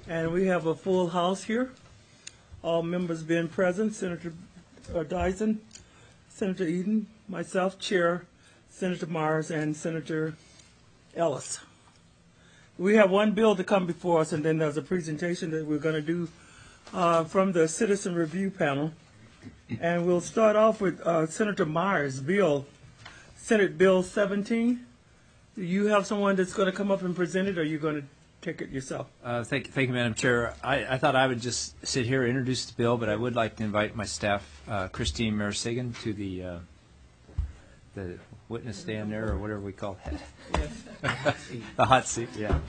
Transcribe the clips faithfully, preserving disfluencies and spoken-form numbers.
And we have a full house here. All members being present, Senator uh, Dyson, Senator Eden, myself, Chair, Senator Myers, and Senator Ellis. We have one bill to come before us, and then there's a presentation that we're going to do uh, from the Citizen Review Panel. And we'll start off with uh, Senator Myers' bill, Senate Bill seventeen. Do you have someone that's going to come up and present it, or are you going to take it yourself? Uh, thank, thank you, Madam Chair. I, I thought I would just sit here and introduce the bill, but I would like to invite my staff, uh, Christine Marasigan, to the uh, the witness stand there, or whatever we call it. Yes. The hot seat, yeah.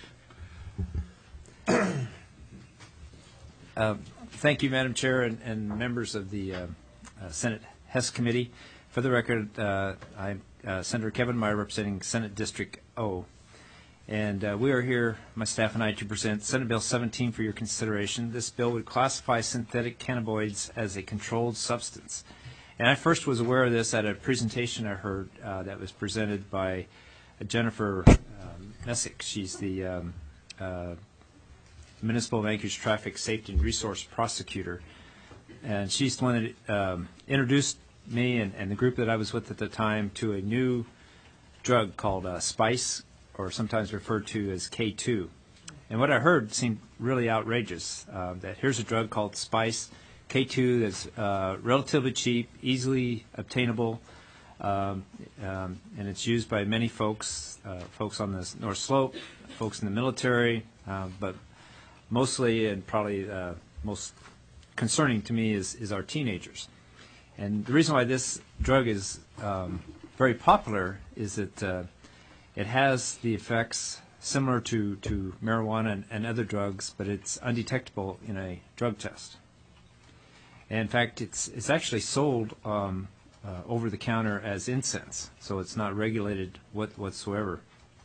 uh, thank you, Madam Chair, and, and members of the uh, uh, Senate Hess Committee. For the record, uh, I'm uh, Senator Kevin Meyer, representing Senate District O. And uh, we are here, my staff and I, to present Senate Bill seventeen for your consideration. This bill would classify synthetic cannabinoids as a controlled substance. And I first was aware of this at a presentation I heard uh, that was presented by uh, Jennifer um, Messick. She's the um, uh, Municipal of Anchorage Traffic Safety and Resource Prosecutor. And she's the one that um, introduced me and, and the group that I was with at the time to a new drug called uh, SPICE, or sometimes referred to as K two. And what I heard seemed really outrageous, uh, that here's a drug called SPICE, K two, that's uh, relatively cheap, easily obtainable, um, um, and it's used by many folks, uh, folks on the North Slope, folks in the military, uh, but mostly, and probably uh, most concerning to me, is, is our teenagers. And the reason why this drug is um, very popular is that uh, it has the effects similar to, to marijuana and, and other drugs, but it's undetectable in a drug test. And in fact, it's it's actually sold um, uh, over the counter as incense, so it's not regulated what, whatsoever.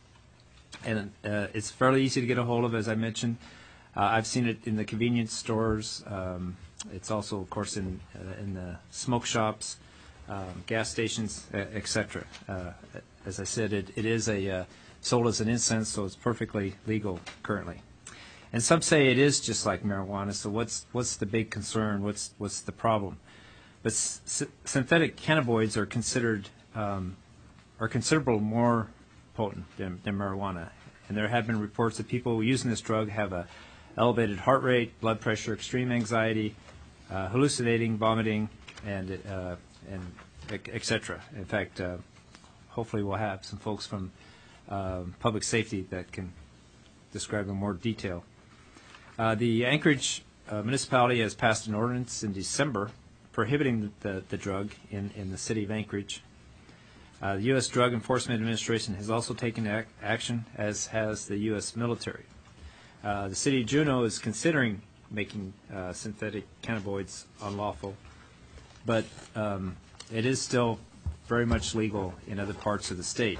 And uh, it's fairly easy to get a hold of, as I mentioned. Uh, I've seen it in the convenience stores. Um, it's also, of course, in uh, in the smoke shops, um, gas stations, et cetera. Uh, as I said, it, it is a uh, sold as an incense, so it's perfectly legal currently. And some say it is just like marijuana. So what's what's the big concern? What's what's the problem? But s synthetic cannabinoids are considered um, are considerably more potent than, than marijuana. And there have been reports that people using this drug have a elevated heart rate, blood pressure, extreme anxiety, uh, hallucinating, vomiting, and uh, and et cetera. In fact, uh, hopefully we'll have some folks from uh, public safety that can describe in more detail. Uh, the Anchorage uh, municipality has passed an ordinance in December prohibiting the, the, the drug in, in the city of Anchorage. Uh, the U S Drug Enforcement Administration has also taken ac action, as has the U S military. Uh, the city of Juneau is considering making uh, synthetic cannabinoids unlawful, but um, it is still very much legal in other parts of the state.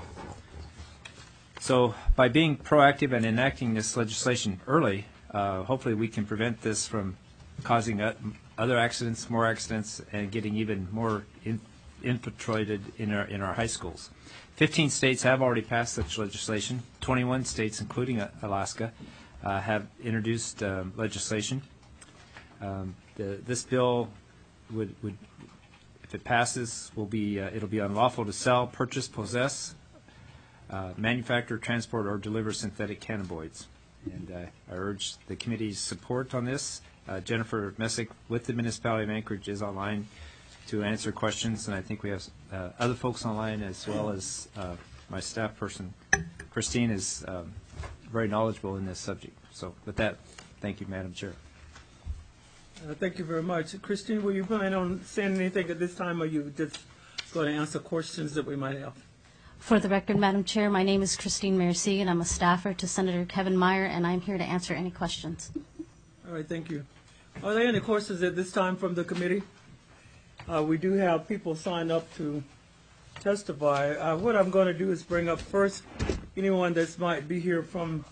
So by being proactive and enacting this legislation early, uh, hopefully we can prevent this from causing uh, other accidents, more accidents, and getting even more in infiltrated in our, in our high schools. Fifteen states have already passed such legislation. Twenty-one states, including uh, Alaska, uh, have introduced um, legislation. Um, the, this bill would, would, if it passes, will be uh, it'll be unlawful to sell, purchase, possess, uh, manufacture, transport, or deliver synthetic cannabinoids. And uh, I urge the committee's support on this. Uh, Jennifer Messick with the municipality of Anchorage is online to answer questions, and I think we have uh, other folks online, as well as uh, my staff person, Christine, is um, very knowledgeable in this subject. So with that, thank you, Madam Chair. Uh, thank you very much. Christine, were you planning on saying anything at this time, or are you just going to answer questions that we might have? For the record, Madam Chair, my name is Christine Marcy, and I'm a staffer to Senator Kevin Meyer, and I'm here to answer any questions. All right, thank you. Are there any questions at this time from the committee? Uh, we do have people signed up to testify. Uh, what I'm going to do is bring up first anyone that might be here from.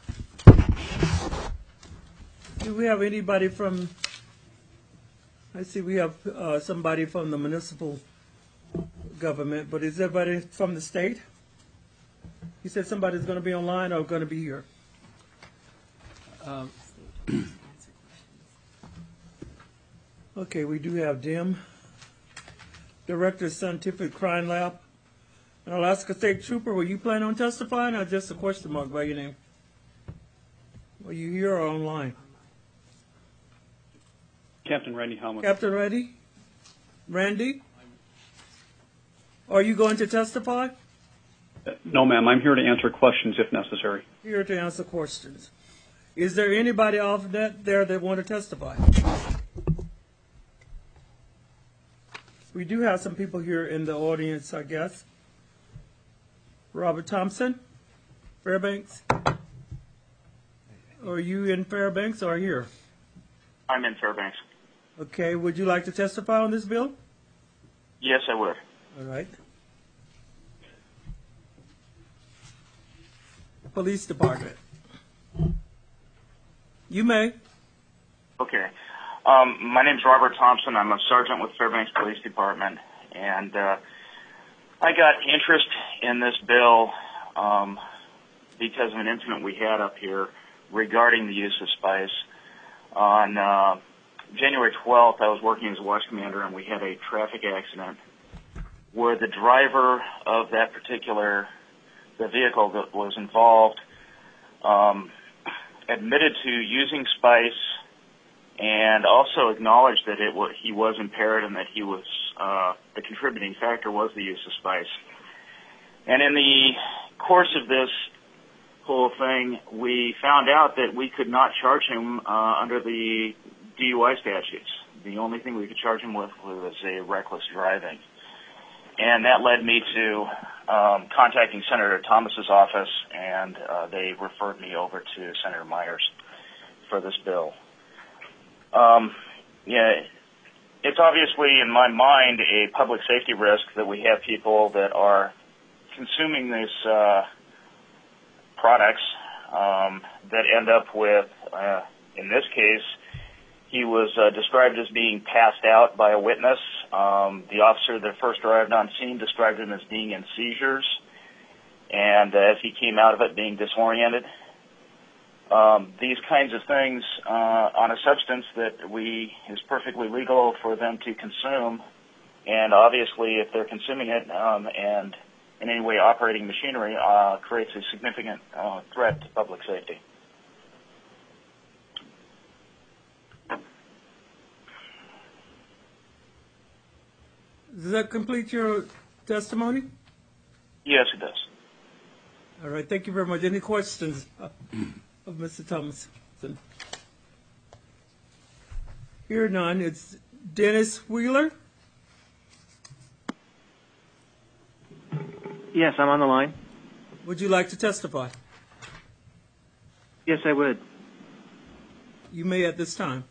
Do we have anybody from? I see we have uh, somebody from the municipal government, but is everybody from the state? You said somebody's going to be online or going to be here? Um, Okay, we do have Dim, Director of Scientific Crime Lab. An Alaska State Trooper, will you plan on testifying or just a question mark by your name? Were you here or online? Captain Randy Helmuth. Captain Randy? Randy? Are you going to testify? Uh, no, ma'am. I'm here to answer questions if necessary. Here to answer questions. Is there anybody off that there that want to testify? We do have some people here in the audience, I guess. Robert Thompson, Fairbanks. Are you in Fairbanks or here? I'm in Fairbanks. Okay, would you like to testify on this bill? Yes, I would. All right. Police Department. You may. Okay. Um, my name's Robert Thompson. I'm a sergeant with Fairbanks Police Department, and uh, I got interest in this bill um, because of an incident we had up here regarding the use of spice. On uh, January twelfth, I was working as a watch commander, and we had a traffic accident where the driver of that particular the vehicle that was involved um, admitted to using spice and also acknowledged that it was, he was impaired and that he was uh, the contributing factor was the use of spice. And in the course of this whole thing, we found out that we could not charge him uh, under the D U I statutes. The only thing we could charge him with was a reckless driving. And that led me to um, contacting Senator Thomas's office, and uh, they referred me over to Senator Myers for this bill. Um, yeah, it's obviously, in my mind, a public safety risk that we have people that are consuming these uh, products um, that end up with, uh, in this case, he was uh, described as being passed out by a witness. Um, the officer that first arrived on scene described him as being in seizures, and uh, as he came out of it, being disoriented. Um, these kinds of things uh, on a substance that we is perfectly legal for them to consume, and obviously if they're consuming it um, and in any way operating machinery uh, creates a significant uh, threat to public safety. Does that complete your testimony? Yes, it does. All right, thank you very much. Any questions of Mister Thomas? Here none. It's Dennis Wheeler. Yes, I'm on the line. Would you like to testify? Yes, I would. You may at this time.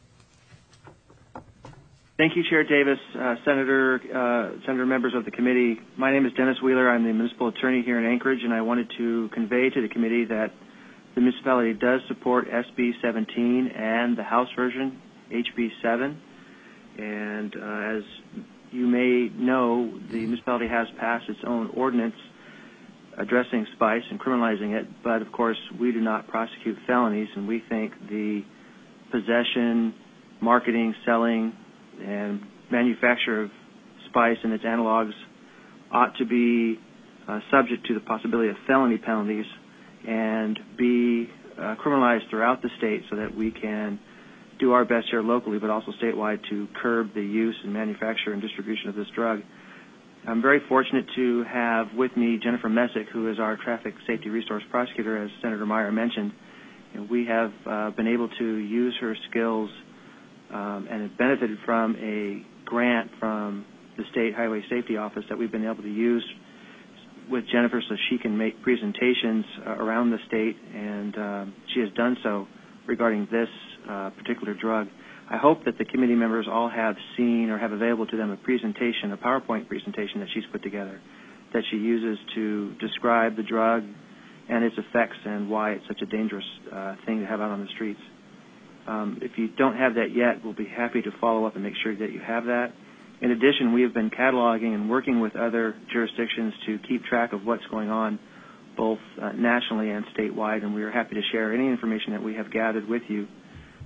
Thank you, Chair Davis, uh, Senator, uh, Senator members of the committee. My name is Dennis Wheeler. I'm the municipal attorney here in Anchorage, and I wanted to convey to the committee that the municipality does support S B seventeen and the House version, H B seven. And uh, as you may know, the municipality has passed its own ordinance addressing spice and criminalizing it, but of course we do not prosecute felonies, and we think the possession, marketing, selling, and manufacture of spice and its analogs ought to be uh, subject to the possibility of felony penalties and be uh, criminalized throughout the state so that we can do our best here locally but also statewide to curb the use and manufacture and distribution of this drug. I'm very fortunate to have with me Jennifer Messick, who is our traffic safety resource prosecutor, as Senator Meyer mentioned. And we have uh, been able to use her skills Um, and it benefited from a grant from the State Highway Safety Office that we've been able to use with Jennifer so she can make presentations uh, around the state, and um, she has done so regarding this uh, particular drug. I hope that the committee members all have seen or have available to them a presentation, a PowerPoint presentation that she's put together that she uses to describe the drug and its effects and why it's such a dangerous uh, thing to have out on the streets. Um, if you don't have that yet, we'll be happy to follow up and make sure that you have that. In addition, we have been cataloging and working with other jurisdictions to keep track of what's going on both uh, nationally and statewide, and we are happy to share any information that we have gathered with you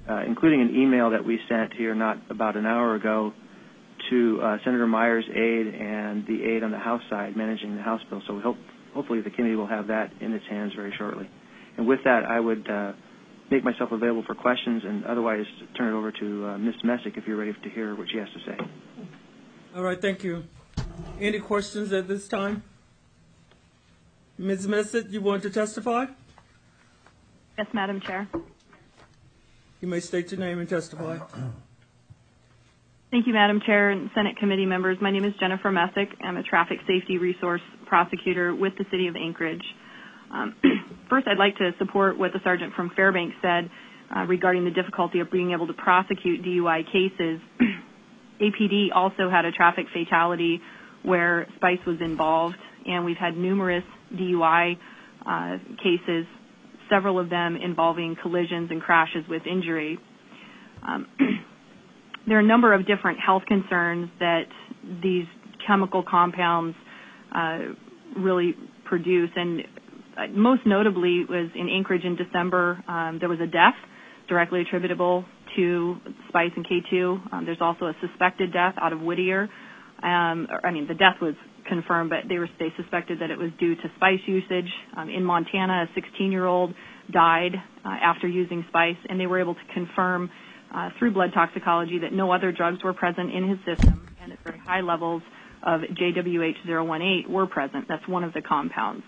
uh, including an email that we sent here not about an hour ago to uh, Senator Myers' aide and the aide on the House side managing the House bill. So we hope, hopefully the committee will have that in its hands very shortly. And with that, I would uh, make myself available for questions and otherwise turn it over to uh, Miz Messick if you're ready to hear what she has to say. All right, thank you. Any questions at this time? Miz Messick, you want to testify? Yes, Madam Chair. You may state your name and testify. Thank you, Madam Chair and Senate committee members. My name is Jennifer Messick. I'm a traffic safety resource prosecutor with the City of Anchorage. Um, first, I'd like to support what the sergeant from Fairbanks said uh, regarding the difficulty of being able to prosecute D U I cases. A P D also had a traffic fatality where SPICE was involved, and we've had numerous D U I uh, cases, several of them involving collisions and crashes with injury. Um, there are a number of different health concerns that these chemical compounds uh, really produce, and most notably was in Anchorage in December, um, there was a death directly attributable to SPICE and K two. Um, there's also a suspected death out of Whittier. Um, I mean, the death was confirmed, but they were they suspected that it was due to SPICE usage. Um, in Montana, a sixteen-year-old died uh, after using SPICE, and they were able to confirm uh, through blood toxicology that no other drugs were present in his system, and that very high levels of J W H zero one eight were present. That's one of the compounds.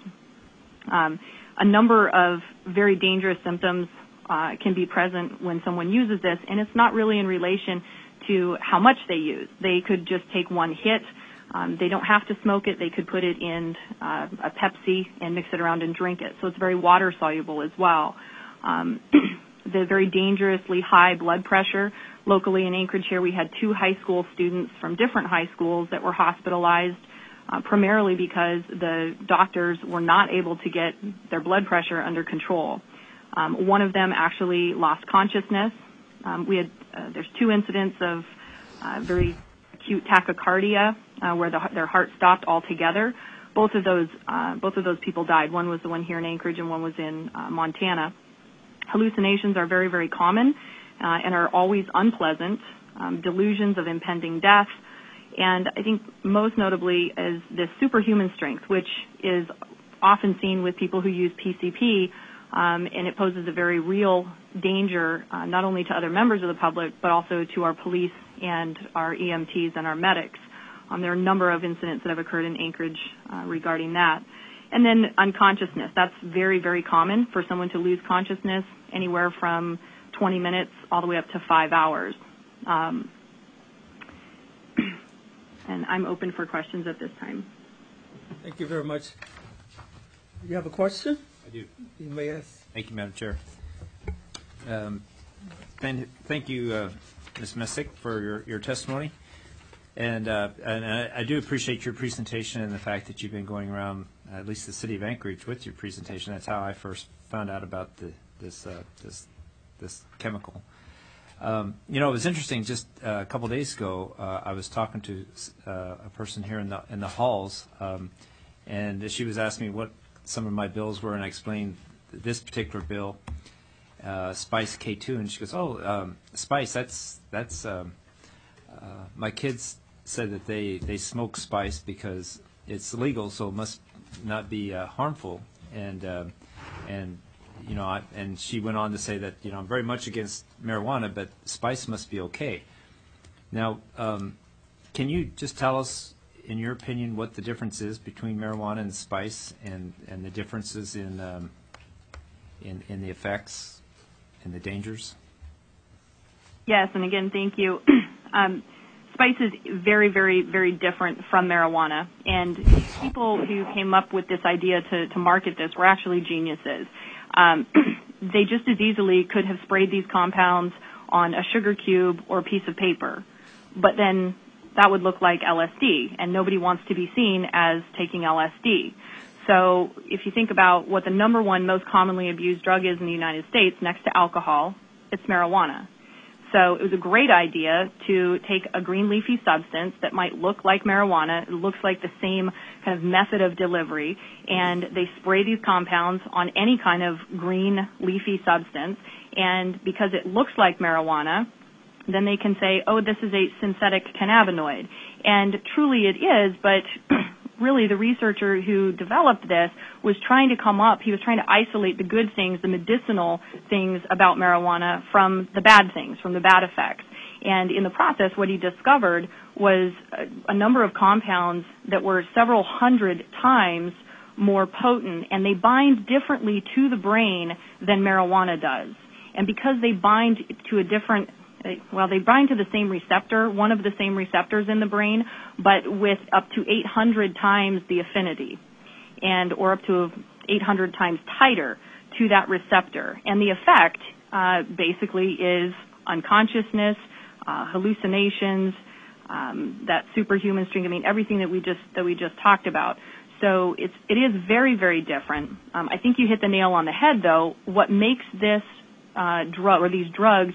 Um, a number of very dangerous symptoms uh, can be present when someone uses this, and it's not really in relation to how much they use. They could just take one hit. Um, they don't have to smoke it. They could put it in uh, a Pepsi and mix it around and drink it. So it's very water soluble as well. Um, the very dangerously high blood pressure. Locally in Anchorage here, we had two high school students from different high schools that were hospitalized, uh, primarily because the doctors were not able to get their blood pressure under control. Um, one of them actually lost consciousness. Um, we had uh, there's two incidents of uh, very acute tachycardia uh, where the, their heart stopped altogether. Both of those uh, both of those people died. One was the one here in Anchorage, and one was in uh, Montana. Hallucinations are very, very common uh, and are always unpleasant. Um, delusions of impending death, and I think most notably is this superhuman strength, which is often seen with people who use P C P. Um, and it poses a very real danger, uh, not only to other members of the public, but also to our police and our E M Ts and our medics. Um, there are a number of incidents that have occurred in Anchorage uh, regarding that. And then unconsciousness. That's very, very common for someone to lose consciousness, anywhere from twenty minutes all the way up to five hours. Um, and I'm open for questions at this time. Thank you very much. You have a question? I do. You may ask. Thank you, Madam Chair. Um, thank, thank you, uh, Miz Messick, for your, your testimony. And, uh, and I, I do appreciate your presentation and the fact that you've been going around, uh, at least the city of Anchorage, with your presentation. That's how I first found out about the, this, uh, this, this chemical. Um, you know, it was interesting. Just uh, a couple days ago, uh, I was talking to uh, a person here in the in the halls, um, and she was asking me what some of my bills were, and I explained this particular bill, uh, SPICE K two, and she goes, "Oh, um, SPICE. That's that's um, uh, my kids said that they they smoke SPICE because it's legal, so it must not be uh, harmful." And uh, and you know, I, and she went on to say that, you know, I'm very much against marijuana, but SPICE must be okay. Now, um, can you just tell us, in your opinion, what the difference is between marijuana and SPICE, and, and the differences in, um, in in the effects and the dangers? Yes, and again, thank you. um, SPICE is very, very, very different from marijuana, and people who came up with this idea to, to market this were actually geniuses. Um, they just as easily could have sprayed these compounds on a sugar cube or a piece of paper, but then that would look like L S D, and nobody wants to be seen as taking L S D. So if you think about what the number one most commonly abused drug is in the United States, next to alcohol, it's marijuana. So it was a great idea to take a green leafy substance that might look like marijuana. It looks like the same kind of method of delivery, and they spray these compounds on any kind of green leafy substance. And because it looks like marijuana, then they can say, oh, this is a synthetic cannabinoid. And truly it is, but really the researcher who developed this was trying to come up, he was trying to isolate the good things, the medicinal things about marijuana from the bad things, from the bad effects. And in the process, what he discovered was a, a number of compounds that were several hundred times more potent, and they bind differently to the brain than marijuana does. And because they bind to a different Well, they bind to the same receptor, one of the same receptors in the brain, but with up to eight hundred times the affinity, and or up to eight hundred times tighter to that receptor. And the effect uh, basically is unconsciousness, uh, hallucinations, um, that superhuman strength. I mean, everything that we just that we just talked about. So it's it is very, very different. Um, I think you hit the nail on the head, though. What makes this uh, drug or these drugs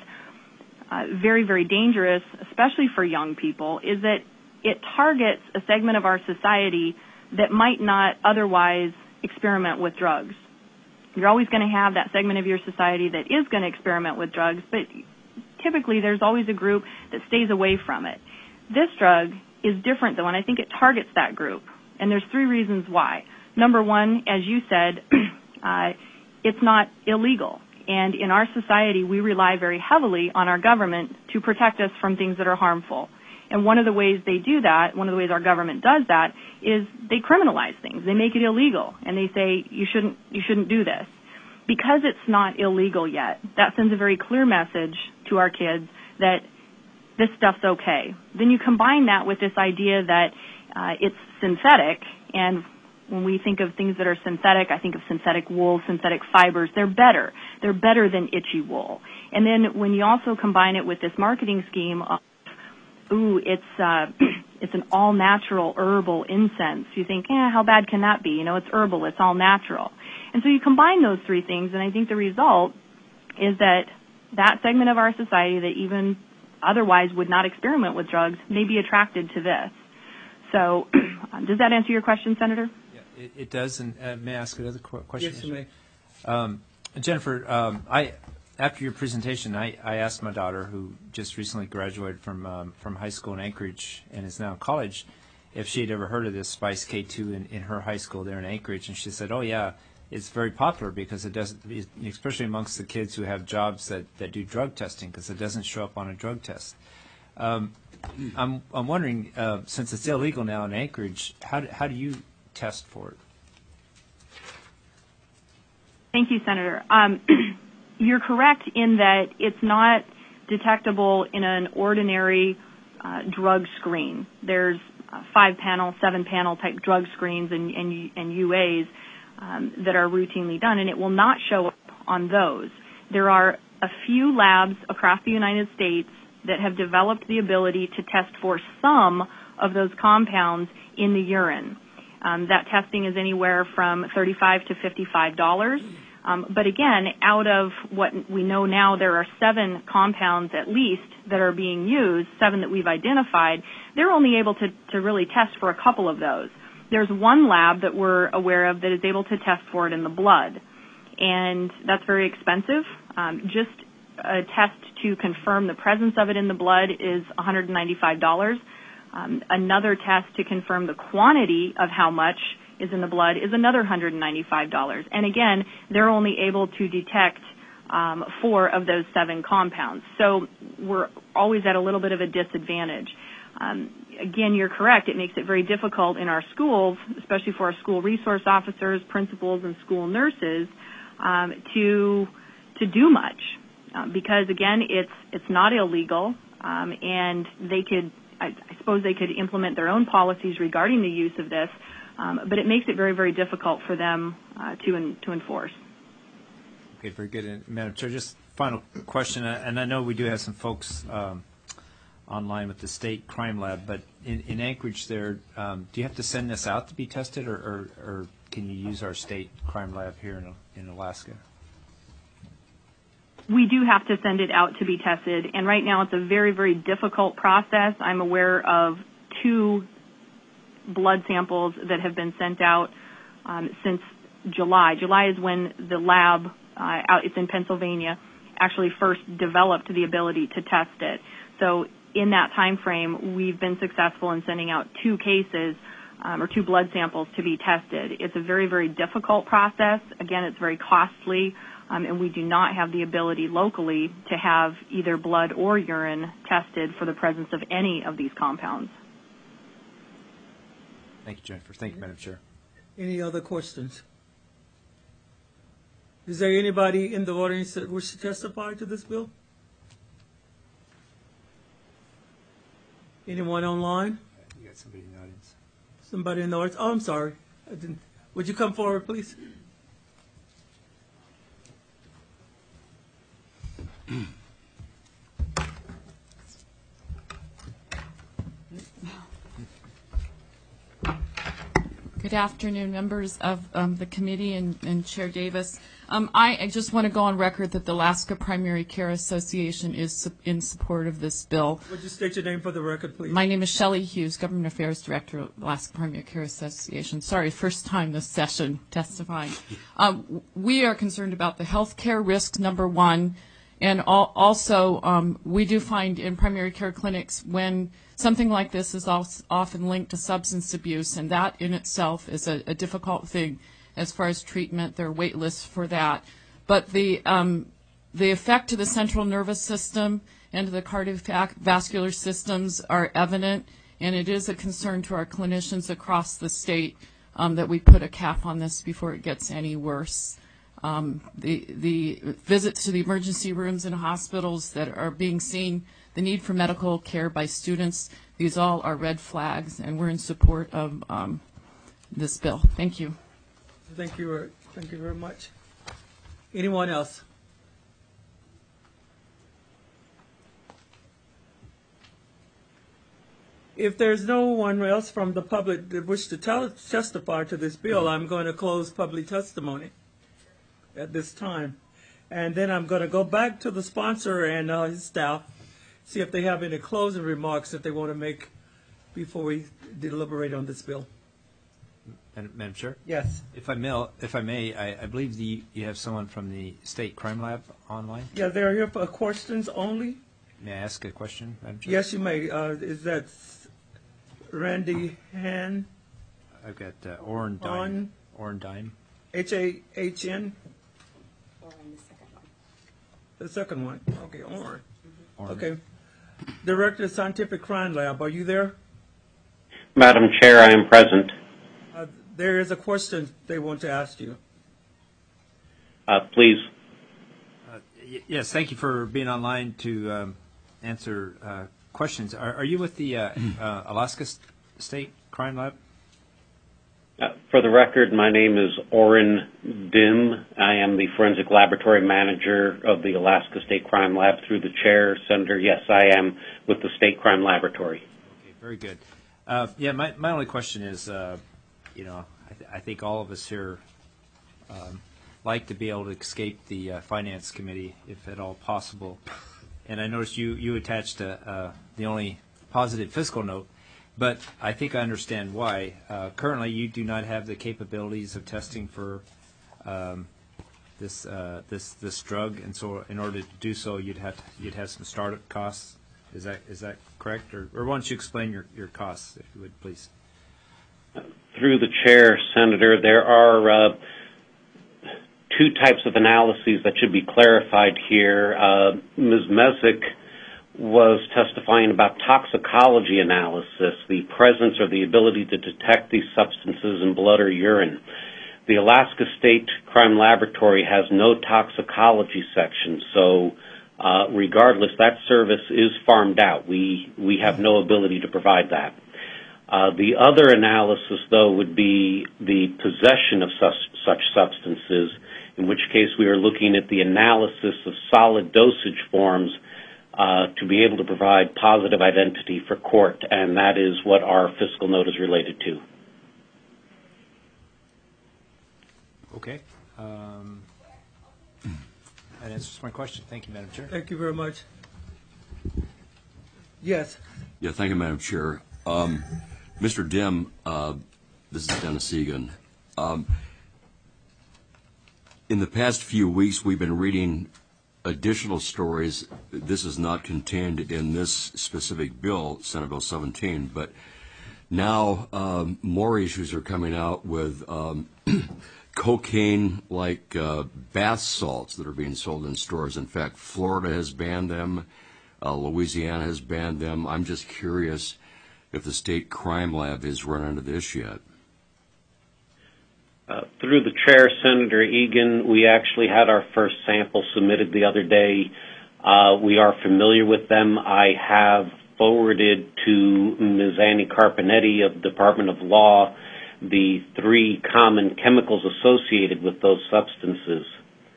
Uh, very, very dangerous, especially for young people, is that it targets a segment of our society that might not otherwise experiment with drugs. You're always going to have that segment of your society that is going to experiment with drugs, but typically there's always a group that stays away from it. This drug is different, though, and I think it targets that group. And there's three reasons why. Number one, as you said, uh, it's not illegal. And in our society, we rely very heavily on our government to protect us from things that are harmful. And one of the ways they do that, one of the ways our government does that, is they criminalize things. They make it illegal, and they say you shouldn't you shouldn't do this. Because it's not illegal yet, that sends a very clear message to our kids that this stuff's okay. Then you combine that with this idea that uh, it's synthetic, and when we think of things that are synthetic, I think of synthetic wool, synthetic fibers. They're better. They're better than itchy wool. And then when you also combine it with this marketing scheme of, ooh, it's uh, it's an all-natural herbal incense, you think, eh, how bad can that be? You know, it's herbal. It's all natural. And so you combine those three things, and I think the result is that that segment of our society that even otherwise would not experiment with drugs may be attracted to this. So does that answer your question, Senator? It, it does, and uh, may I ask another qu- question? Yes, you may. Um, Jennifer, um, I after your presentation, I, I asked my daughter, who just recently graduated from um, from high school in Anchorage and is now in college, if she had ever heard of this Spice K two in, in her high school there in Anchorage, and she said, "Oh yeah, it's very popular because it doesn't, especially amongst the kids who have jobs that, that do drug testing, because it doesn't show up on a drug test." Um, I'm I'm wondering, uh, since it's illegal now in Anchorage, how do, how do you test for it? Thank you, Senator. Um, you're correct in that it's not detectable in an ordinary uh, drug screen. There's uh, five-panel, seven-panel type drug screens and, and, and U As um, that are routinely done, and it will not show up on those. There are a few labs across the United States that have developed the ability to test for some of those compounds in the urine. Um, that testing is anywhere from thirty-five dollars to fifty-five dollars. Um, but again, out of what we know now, there are seven compounds at least that are being used, seven that we've identified. They're only able to, to really test for a couple of those. There's one lab that we're aware of that is able to test for it in the blood, and that's very expensive. Um, just a test to confirm the presence of it in the blood is one hundred ninety-five dollars. Um, another test to confirm the quantity of how much is in the blood is another one hundred ninety-five dollars. And again, they're only able to detect um, four of those seven compounds. So we're always at a little bit of a disadvantage. Um, again, you're correct. It makes it very difficult in our schools, especially for our school resource officers, principals, and school nurses, um, to to do much. Uh, because again, it's it's not illegal, um, and they could, I, I suppose, they could implement their own policies regarding the use of this, um, but it makes it very, very difficult for them uh, to in, to enforce. Okay, very good. And Madam Chair, just final question, and I know we do have some folks um, online with the state crime lab, but in, in Anchorage, there, um, do you have to send this out to be tested, or, or, or can you use our state crime lab here in, in Alaska? we do have to send it out to be tested, and right now it's a very, very difficult process. I'm aware of two blood samples that have been sent out um, since July. July is when the lab, uh, out, it's in Pennsylvania, actually first developed the ability to test it. So in that time frame, we've been successful in sending out two cases um, or two blood samples to be tested. It's a very, very difficult process. Again, it's very costly, um, and we do not have the ability locally to have either blood or urine tested for the presence of any of these compounds. Thank you, Jennifer. Thank you, Madam Chair. Any other questions? Is there anybody in the audience that wishes to testify to this bill? Anyone online? You got somebody in the audience. Somebody in the audience? Oh, I'm sorry. I didn't. Would you come forward, please? Good afternoon, members of um, the committee and, and Chair Davis. Um, I, I just want to go on record that the Alaska Primary Care Association is su- in support of this bill. Would you state your name for the record, please? My name is Shelley Hughes, Government Affairs Director of Alaska Primary Care Association. Sorry, first time this session testifying. Um, we are concerned about the health care risk, number one, and al- also um, we do find in primary care clinics when something like this is also often linked to substance abuse, and that in itself is a, a difficult thing as far as treatment. There are wait lists for that. But the, um, the effect to the central nervous system and to the cardiovascular systems are evident, and it is a concern to our clinicians across the state um, that we put a cap on this before it gets any worse. Um, the, the visits to the emergency rooms in hospitals that are being seen, the need for medical care by students, these all are red flags, and we're in support of um, this bill. Thank you. Thank you. very- Thank you very much. Anyone else? If there's no one else from the public that wish to tell, testify to this bill, I'm going to close public testimony at this time. And then I'm going to go back to the sponsor and uh, his staff, see if they have any closing remarks that they want to make before we deliberate on this bill. Madam Madam Chair? Yes. If I may, if I, may I, I believe the, you have someone from the State Crime Lab online. Yeah, they're here for questions only. May I ask a question, Madam Chair? Yes, you may. Uh, is that Randy Han, I've got uh, Orrin Dime. On- Orrin Dime. H A H N? The second one. Okay, Orrin. Orrin. Okay. Director of Scientific Crime Lab, are you there? Madam Chair, I am present. Uh, there is a question they want to ask you. Uh, please. Uh, y- yes, thank you for being online to um, answer uh, questions. Are, are you with the uh, uh, Alaska S- State Crime Lab? Uh, for the record, my name is Orrin Dim. I am the Forensic Laboratory Manager of the Alaska State Crime Lab through the chair. Senator, yes, I am with the State Crime Laboratory. Okay, very good. Uh, yeah, my, my only question is, uh, you know, I, th- I think all of us here um, like to be able to escape the uh, Finance Committee, if at all possible. And I noticed you, you attached a, uh, the only positive fiscal note, but I think I understand why. Uh, currently, you do not have the capabilities of testing for um, this uh, this this drug, and so in order to do so, you'd have to, you'd have some startup costs. Is that is that correct? Or, or why don't you explain your, your costs, if you would, please? Through the chair, Senator, there are uh, two types of analyses that should be clarified here. Uh, Miz Messick was testifying about toxicology analysis, the presence or the ability to detect these substances in blood or urine. The Alaska State Crime Laboratory has no toxicology section, so uh, regardless, that service is farmed out. We, we have no ability to provide that. Uh, the other analysis, though, would be the possession of such, such substances, in which case we are looking at the analysis of solid dosage forms uh, to be able to provide positive identity for court, and that is what our fiscal note is related to. Okay. Um, that answers my question. Thank you, Madam Chair. Thank you very much. Yes. Yeah, thank you, Madam Chair. Um, Mister Dim, uh, this is Dennis Egan. Um, in the past few weeks, we've been reading additional stories. This is not contained in this specific bill, Senate Bill seventeen, but now um, more issues are coming out with um, cocaine-like uh, bath salts that are being sold in stores. In fact, Florida has banned them. Uh, Louisiana has banned them. I'm just curious if the state crime lab has run into this yet. Uh, through the chair, Senator Egan, we actually had our first sample submitted the other day. Uh, we are familiar with them. I have forwarded to Miz Annie Carpenetti of the Department of Law the three common chemicals associated with those substances.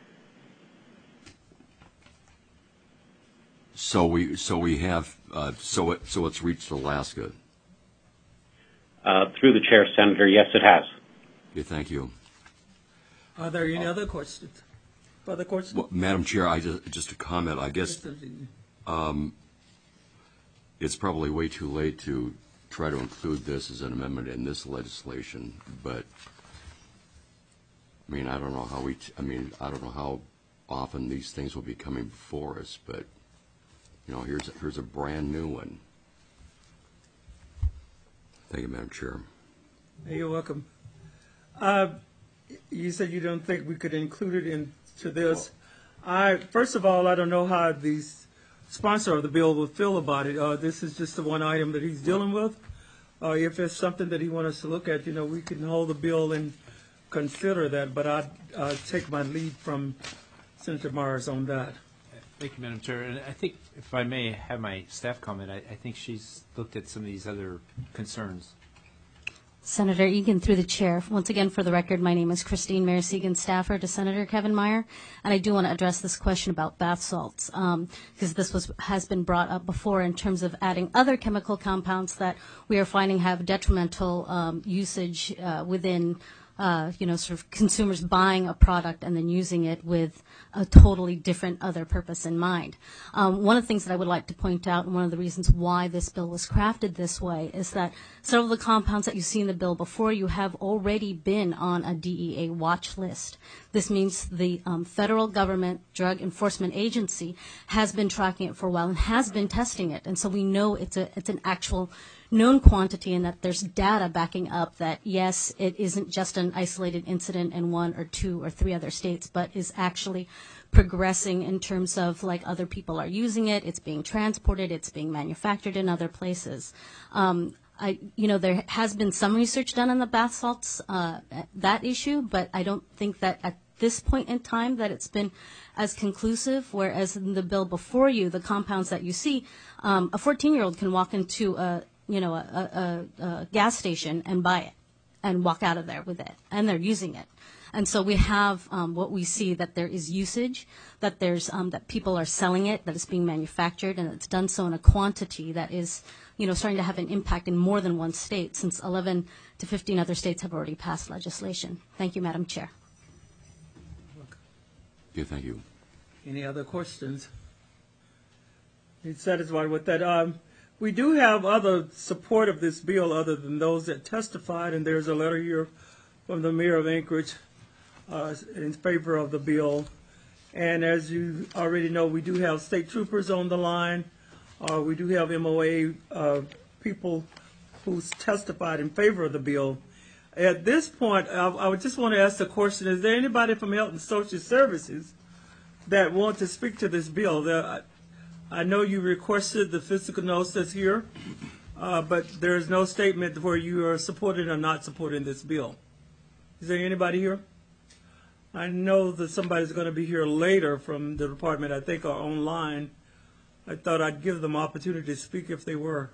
So we so we have uh, so it so it's reached Alaska. Uh, through the chair, Senator, yes, it has. Okay, thank you. Are there any other questions? Other questions? Well, Madam Chair, I just just a comment. I guess um, it's probably way too late to try to include this as an amendment in this legislation, but I mean, I don't know how we. T- I mean, I don't know how often these things will be coming before us, but you know, here's here's a brand new one. Thank you, Madam Chair. You're welcome. Uh, you said you don't think we could include it into this. I first of all, I don't know how the sponsor of the bill would feel about it. Uh, this is just the one item that he's dealing with. Uh, if it's something that he wants us to look at, you know, we can hold the bill and consider that. But I'd uh, take my lead from Senator Myers on that. Thank you, Madam Chair. And I think, if I may have my staff comment, I, I think she's looked at some of these other concerns. Senator Egan, through the chair. Once again, for the record, my name is Christine Mayer-Segan, staffer to Senator Kevin Meyer, and I do want to address this question about bath salts, um, because this was has been brought up before in terms of adding other chemical compounds that we are finding have detrimental um, usage uh, within, uh, you know, sort of consumers buying a product and then using it with a totally different other purpose in mind. Um, one of the things that I would like to point out, and one of the reasons why this bill was crafted this way, is that several of the compounds that you see in the bill before you have already been on a D E A watch list. This means the um, federal government drug enforcement agency has been tracking it for a while and has been testing it, and so we know it's a it's an actual known quantity, and that there's data backing up that, yes, it isn't just an isolated incident in one or two or three other states, but is actually progressing in terms of, like, other people are using it, it's being transported, it's being manufactured in other places. Um, I, you know, there has been some research done on the bath salts, uh, that issue, but I don't think that at this point in time that it's been as conclusive, whereas in the bill before you, the compounds that you see, um, a fourteen-year-old can walk into a you know, a, a, a gas station and buy it and walk out of there with it, and they're using it. And so we have um, what we see, that there is usage, that there's um, that people are selling it, that it's being manufactured, and it's done so in a quantity that is, you know, starting to have an impact in more than one state, since eleven to fifteen other states have already passed legislation. Thank you, Madam Chair. Yeah, thank you. Any other questions? You satisfied with that? Um, We do have other support of this bill other than those that testified, and there's a letter here from the mayor of Anchorage uh, in favor of the bill. And as you already know, we do have state troopers on the line. Uh, we do have M O A uh, people who testified in favor of the bill. At this point, I, I would just want to ask the question, is there anybody from Health and Social Services that want to speak to this bill? There, I know you requested the physical notice that's here, uh, but there is no statement where you are supporting or not supporting this bill. Is there anybody here? I know that somebody's going to be here later from the department, I think, or online. I thought I'd give them opportunity to speak if they were.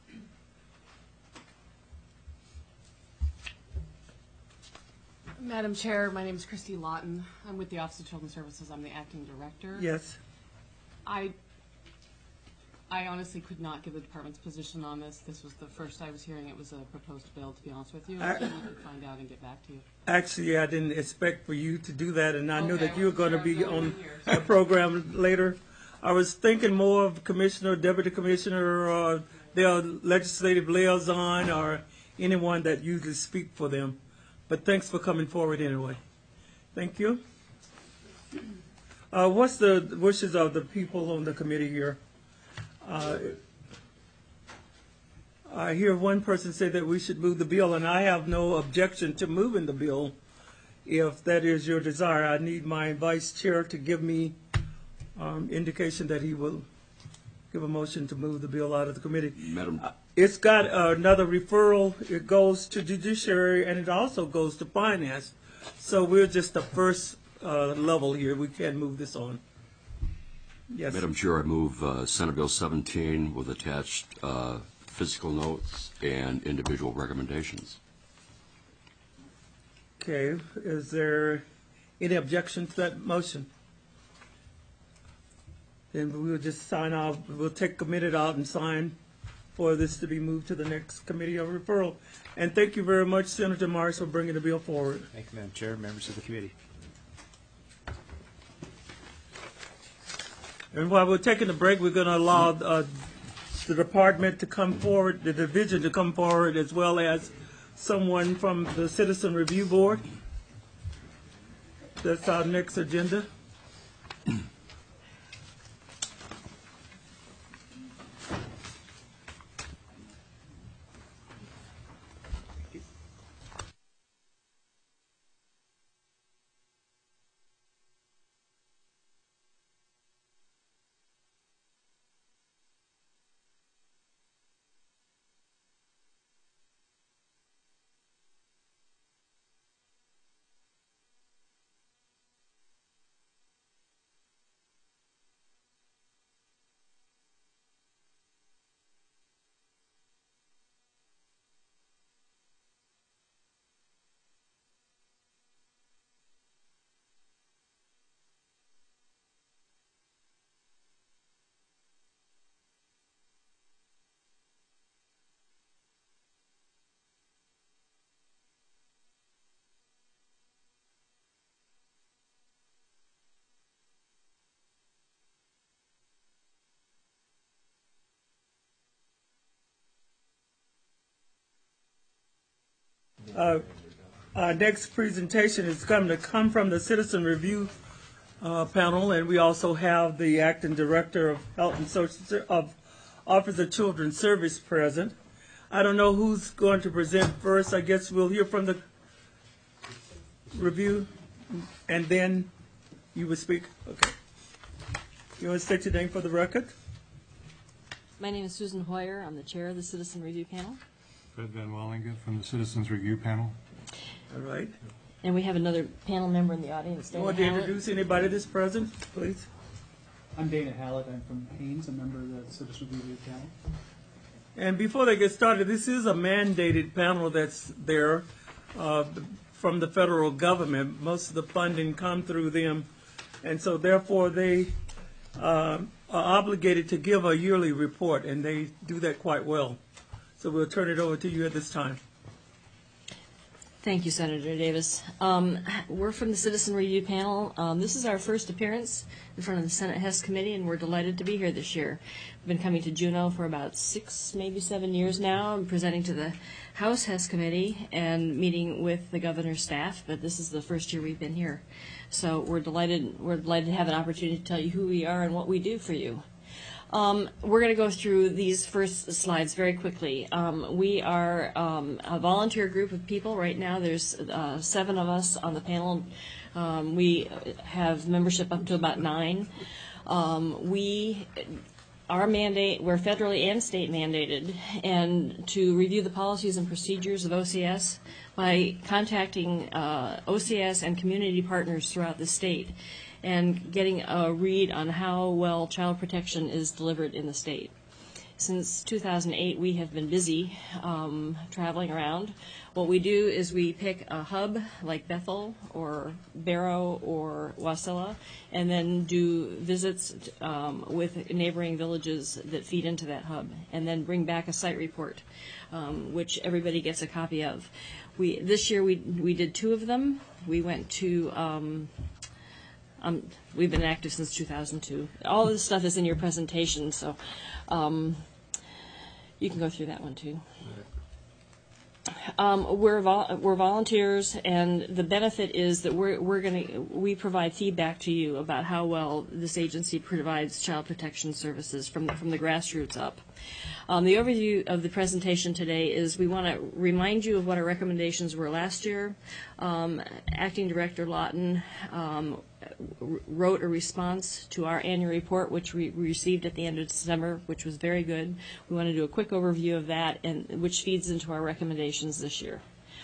Madam Chair, my name is Christy Lawton. I'm with the Office of Children's Services. I'm the acting director. Yes. I I honestly could not give the department's position on this. This was the first I was hearing it was a proposed bill, to be honest with you. I think we can find out and get back to you. Actually, I didn't expect for you to do that, and I knew Okay, that you were going to sure, be I'm going on here. a program later. I was thinking more of commissioner, deputy commissioner, or their legislative liaison, or anyone that usually speak for them. But thanks for coming forward anyway. Thank you. Uh, what's the wishes of the people on the committee here? Uh, I hear one person say that we should move the bill, and I have no objection to moving the bill if that is your desire. I need my vice chair to give me um, indication that he will give a motion to move the bill out of the committee. Madam, Uh, It's got another referral. It goes to judiciary, and it also goes to finance. So we're just the first uh, level here. We can't move this on. Yes. Madam Chair, I move uh, Senate Bill seventeen with attached uh, physical notes and individual recommendations. Okay. Is there any objection to that motion? Then we will just sign off. We'll take a minute out and sign for this to be moved to the next committee of referral. And thank you very much, Senator Morris, for bringing the bill forward. Thank you, Madam Chair, members of the committee. And while we're taking a break, we're going to allow uh, the department to come forward, the division to come forward, as well as someone from the Citizen Review Board. That's our next agenda. Uh, Our next presentation is going to come from the Citizen Review uh, panel, and we also have the Acting Director of Health and Social Ser- of Office of Children's Service present. I don't know who's going to present first. I guess we'll hear from the review, and then you will speak. Okay. You want to state your name for the record? My name is Susan Hoyer. I'm the chair of the Citizen Review Panel. Fred Van Wallinga from the Citizens Review Panel. All right. And we have another panel member in the audience. You Dana want to Hallett. introduce anybody that's present, please? I'm Dana Hallett. I'm from Haynes, a member of the Citizen Review Panel. And before they get started, this is a mandated panel that's there uh, from the federal government. Most of the funding come through them, and so therefore they uh, are obligated to give a yearly report, and they do that quite well. So we'll turn it over to you at this time. Thank you, Senator Davis. Um, we're from the Citizen Review Panel. Um, this is our first appearance in front of the Senate Hess Committee, and we're delighted to be here this year. We've been coming to Juneau for about six, maybe seven years now, and presenting to the House Hess Committee and meeting with the governor's staff, but this is the first year we've been here. So we're delighted, we're delighted to have an opportunity to tell you who we are and what we do for you. Um, we're going to go through these first slides very quickly. Um, we are um, a volunteer group of people. Right now there's uh, seven of us on the panel. Um, we have membership up to about nine. Um, we, our mandate, we're federally and state mandated, and to review the policies and procedures of O C S by contacting uh, O C S and community partners throughout the state, and getting a read on how well child protection is delivered in the state. since two thousand eight, we have been busy um, traveling around. What we do is we pick a hub like Bethel or Barrow or Wasilla, and then do visits um, with neighboring villages that feed into that hub, and then bring back a site report, um, which everybody gets a copy of. We this year we we did two of them. We went to. Um, Um, we've been active since two thousand two. All of this stuff is in your presentation, so um, you can go through that one too. Um, we're vol- we're volunteers, and the benefit is that we're we're going to we provide feedback to you about how well this agency provides child protection services from the, from the grassroots up. Um, the overview of the presentation today is we want to remind you of what our recommendations were last year. Um, Acting Director Lawton um, wrote a response to our annual report, which we received at the end of December, which was very good. We want to do a quick overview of that, and which feeds into our recommendations this year.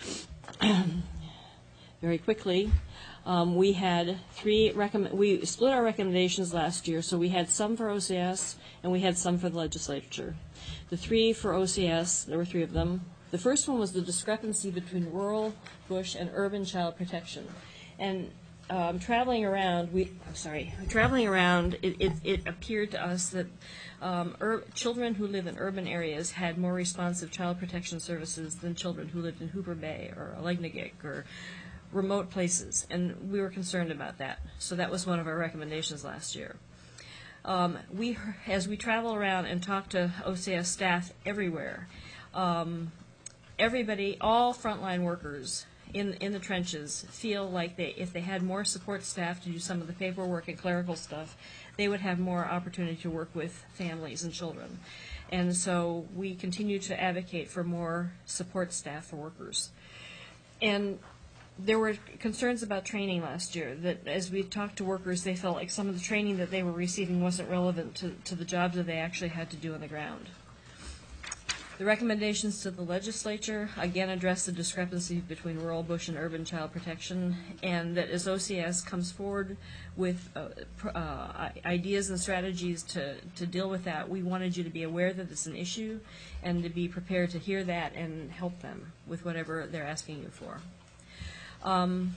Very quickly, um, we had three recommend. We split our recommendations last year, so we had some for O C S and we had some for the legislature. The three for O C S, there were three of them. The first one was the discrepancy between rural, bush, and urban child protection, and Um, traveling around, we I'm sorry, traveling around, it, it, it appeared to us that um, ur- children who live in urban areas had more responsive child protection services than children who lived in Hooper Bay or Allegnagick or remote places, and we were concerned about that. So that was one of our recommendations last year. Um, we, as we travel around and talk to O C S staff everywhere, um, everybody, all frontline workers in in the trenches feel like they, if they had more support staff to do some of the paperwork and clerical stuff, they would have more opportunity to work with families and children. And so we continue to advocate for more support staff for workers. And there were concerns about training last year, that as we talked to workers, they felt like some of the training that they were receiving wasn't relevant to, to the jobs that they actually had to do on the ground. The recommendations to the legislature, again, address the discrepancy between rural, bush, and urban child protection, and that as O C S comes forward with uh, pr- uh, ideas and strategies to, to deal with that, we wanted you to be aware that it's an issue and to be prepared to hear that and help them with whatever they're asking you for. Um,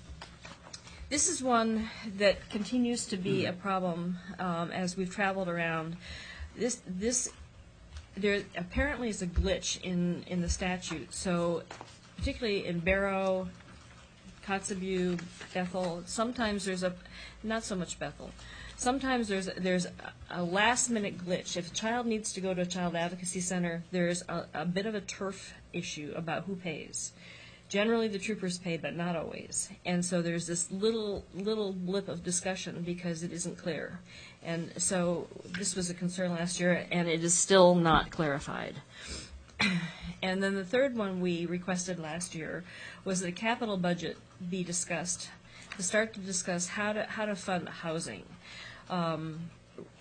this is one that continues to be a problem um, as we've traveled around. This this There apparently is a glitch in, in the statute. So particularly in Barrow, Kotzebue, Bethel, sometimes there's a, not so much Bethel, sometimes there's, there's a, a last minute glitch. If a child needs to go to a child advocacy center, there's a, a bit of a turf issue about who pays. Generally the troopers pay, but not always. And so there's this little little blip of discussion because it isn't clear. And so this was a concern last year, and it is still not clarified. And then the third one we requested last year was that a capital budget be discussed, to start to discuss how to how to fund housing. Um,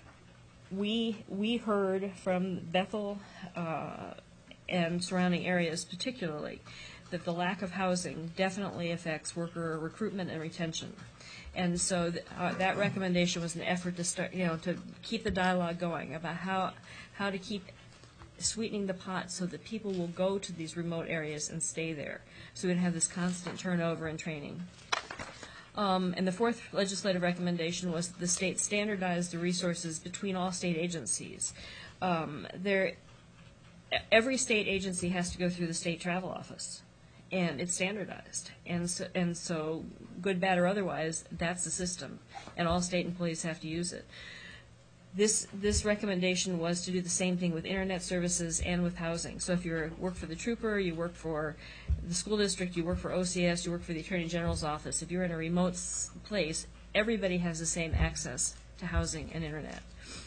we we heard from Bethel uh, and surrounding areas particularly that the lack of housing definitely affects worker recruitment and retention. And so th- uh, that recommendation was an effort to start, you know, to keep the dialogue going about how how to keep sweetening the pot so that people will go to these remote areas and stay there, so we don't have this constant turnover and training. Um, and the fourth legislative recommendation was that the state standardize the resources between all state agencies. Um, there, every state agency has to go through the state travel office, and it's standardized. And so, and so, good, bad, or otherwise, that's the system, and all state employees have to use it. This this recommendation was to do the same thing with internet services and with housing. So if you work for the trooper, you work for the school district, you work for O C S, you work for the Attorney General's office, if you're in a remote s- place, everybody has the same access to housing and internet.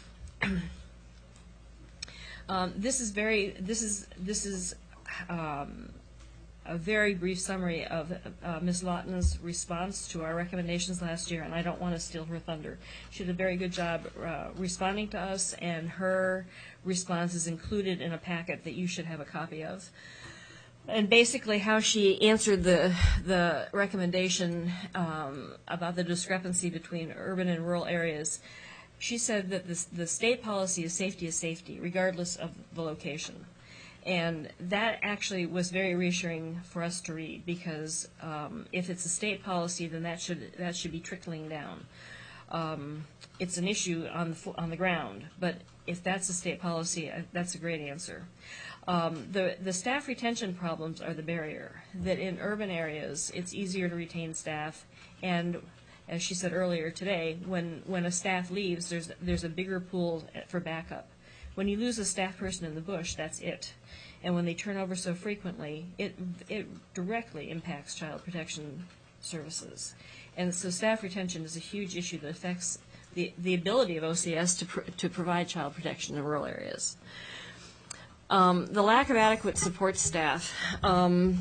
um, this is very this is this is um, a very brief summary of uh, Miz Lawton's response to our recommendations last year, and I don't want to steal her thunder. She did a very good job uh, responding to us, and her response is included in a packet that you should have a copy of. And basically how she answered the the recommendation um, about the discrepancy between urban and rural areas, she said that this, the state policy is safety is safety, regardless of the location. And that actually was very reassuring for us to read, because um, if it's a state policy, then that should that should be trickling down. Um, it's an issue on the on the ground, but if that's a state policy, uh, that's a great answer. Um, the the staff retention problems are the barrier. That in urban areas, it's easier to retain staff, and as she said earlier today, when when a staff leaves, there's there's a bigger pool for backup. When you lose a staff person in the bush, that's it. And when they turn over so frequently, it it directly impacts child protection services. And so staff retention is a huge issue that affects the, the ability of O C S to, pr to provide child protection in rural areas. Um, the lack of adequate support staff. Um,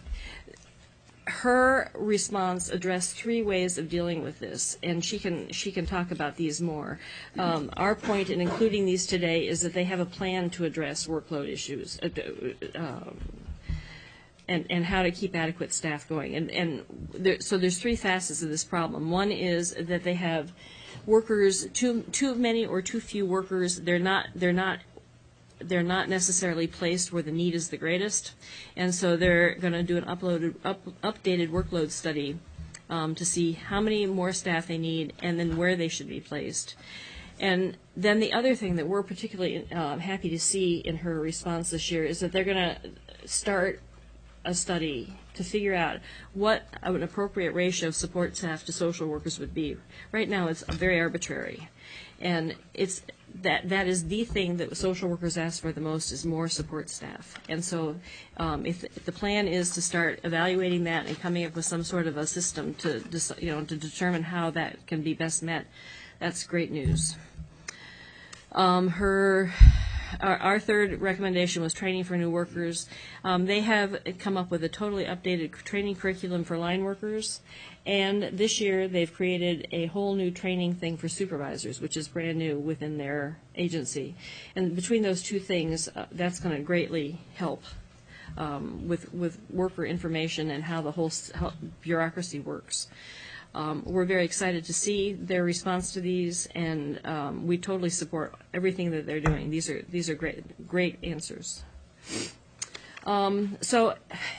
her response addressed three ways of dealing with this, and she can she can talk about these more. Um, our point in including these today is that they have a plan to address workload issues, uh, um, and and how to keep adequate staff going. And and there, so there's three facets of this problem. One is that they have workers too too many or too few workers. They're not they're not. They're not necessarily placed where the need is the greatest, and so they're going to do an uploaded, up, updated workload study um, to see how many more staff they need and then where they should be placed. And then the other thing that we're particularly uh, happy to see in her response this year is that they're going to start a study to figure out what an appropriate ratio of support staff to social workers would be. Right now it's very arbitrary, and it's that that is the thing that social workers ask for the most, is more support staff. And so um, if, if the plan is to start evaluating that and coming up with some sort of a system to you know to determine how that can be best met, that's great news. Um, her Our, our third recommendation was training for new workers. Um, they have come up with a totally updated training curriculum for line workers, and this year they've created a whole new training thing for supervisors, which is brand new within their agency. And between those two things, uh, that's going to greatly help um, with, with worker information and how the whole how bureaucracy works. Um, we're very excited to see their response to these, and um, we totally support everything that they're doing. These are these are great great answers. Um, so,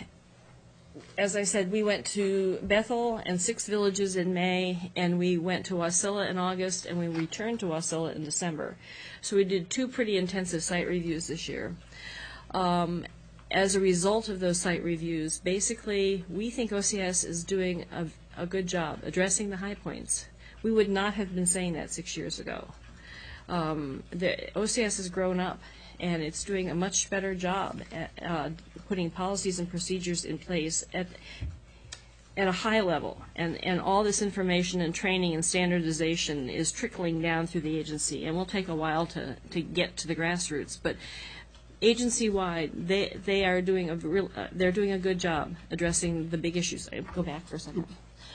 as I said, we went to Bethel and six villages in May, and we went to Wasilla in August, and we returned to Wasilla in December. So we did two pretty intensive site reviews this year. Um, as a result of those site reviews, basically, we think O C S is doing a a good job addressing the high points. We would not have been saying that six years ago. Um, the O C S has grown up, and it's doing a much better job at uh, putting policies and procedures in place at at a high level, and, and all this information and training and standardization is trickling down through the agency, and will take a while to, to get to the grassroots. But agency-wide, they they are doing a real uh, they're doing a good job addressing the big issues. I go back for a second.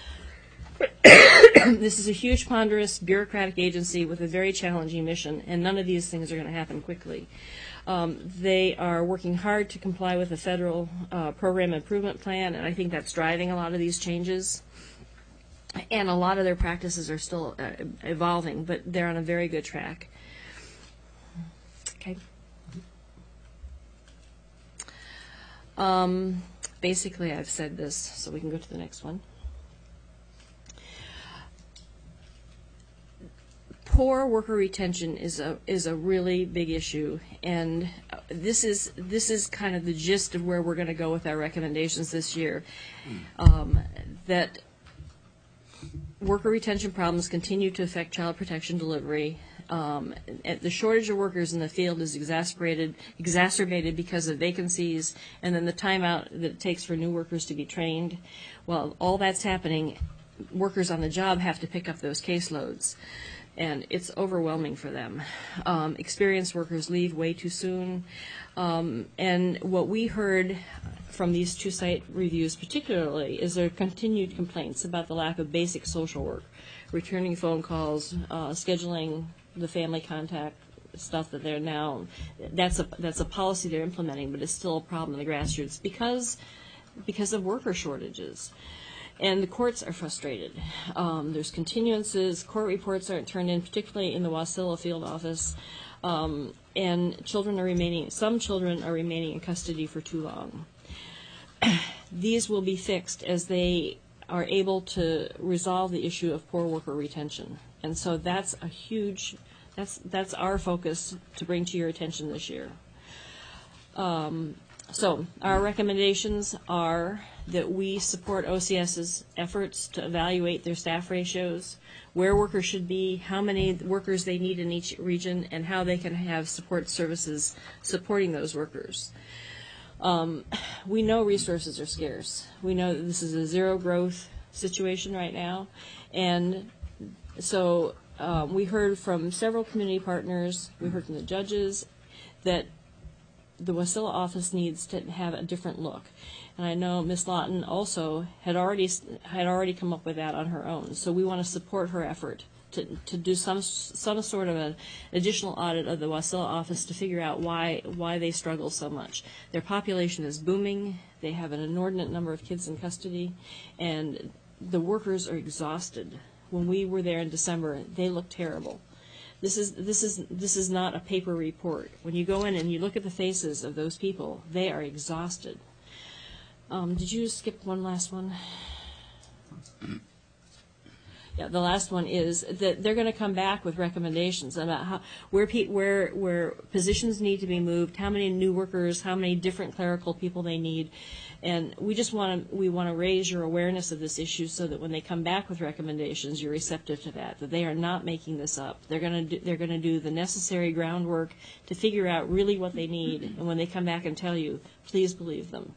This is a huge, ponderous, bureaucratic agency with a very challenging mission, and none of these things are going to happen quickly. Um, they are working hard to comply with the federal uh, program improvement plan, and I think that's driving a lot of these changes. And a lot of their practices are still uh, evolving, but they're on a very good track. Okay. Um, basically, I've said this, so we can go to the next one. Poor worker retention is a is a really big issue, and this is this is kind of the gist of where we're going to go with our recommendations this year. Um, that worker retention problems continue to affect child protection delivery. Um, the shortage of workers in the field is exacerbated exacerbated because of vacancies, and then the timeout that it takes for new workers to be trained. While all that's happening, workers on the job have to pick up those caseloads, and it's overwhelming for them. Um, experienced workers leave way too soon. Um, and what we heard from these two site reviews particularly is their continued complaints about the lack of basic social work, returning phone calls, uh, scheduling the family contact stuff that they're now, that's a, that's a policy they're implementing, but it's still a problem in the grassroots because, because of worker shortages. And the courts are frustrated. Um, there's continuances, court reports aren't turned in, particularly in the Wasilla field office, um, and children are remaining, some children are remaining in custody for too long. These will be fixed as they are able to resolve the issue of poor worker retention. And so that's a huge, that's, that's our focus to bring to your attention this year. Um, so our recommendations are that we support O C S's efforts to evaluate their staff ratios, where workers should be, how many workers they need in each region, and how they can have support services supporting those workers. Um, we know resources are scarce. We know that this is a zero growth situation right now. And so um, we heard from several community partners, we heard from the judges, that the Wasilla office needs to have a different look. And I know Miz Lawton also had already had already come up with that on her own. So we want to support her effort to, to do some some sort of an additional audit of the Wasilla office to figure out why why they struggle so much. Their population is booming. They have an inordinate number of kids in custody, and the workers are exhausted. When we were there in December, they looked terrible. This is this is this is not a paper report. When you go in and you look at the faces of those people, they are exhausted. Um, did you skip one last one? Yeah, the last one is that they're going to come back with recommendations about how where pe- where where positions need to be moved, how many new workers, how many different clerical people they need, and we just want to we want to raise your awareness of this issue so that when they come back with recommendations, you're receptive to that. That they are not making this up. They're going to do, they're going to do the necessary groundwork to figure out really what they need, and when they come back and tell you, please believe them.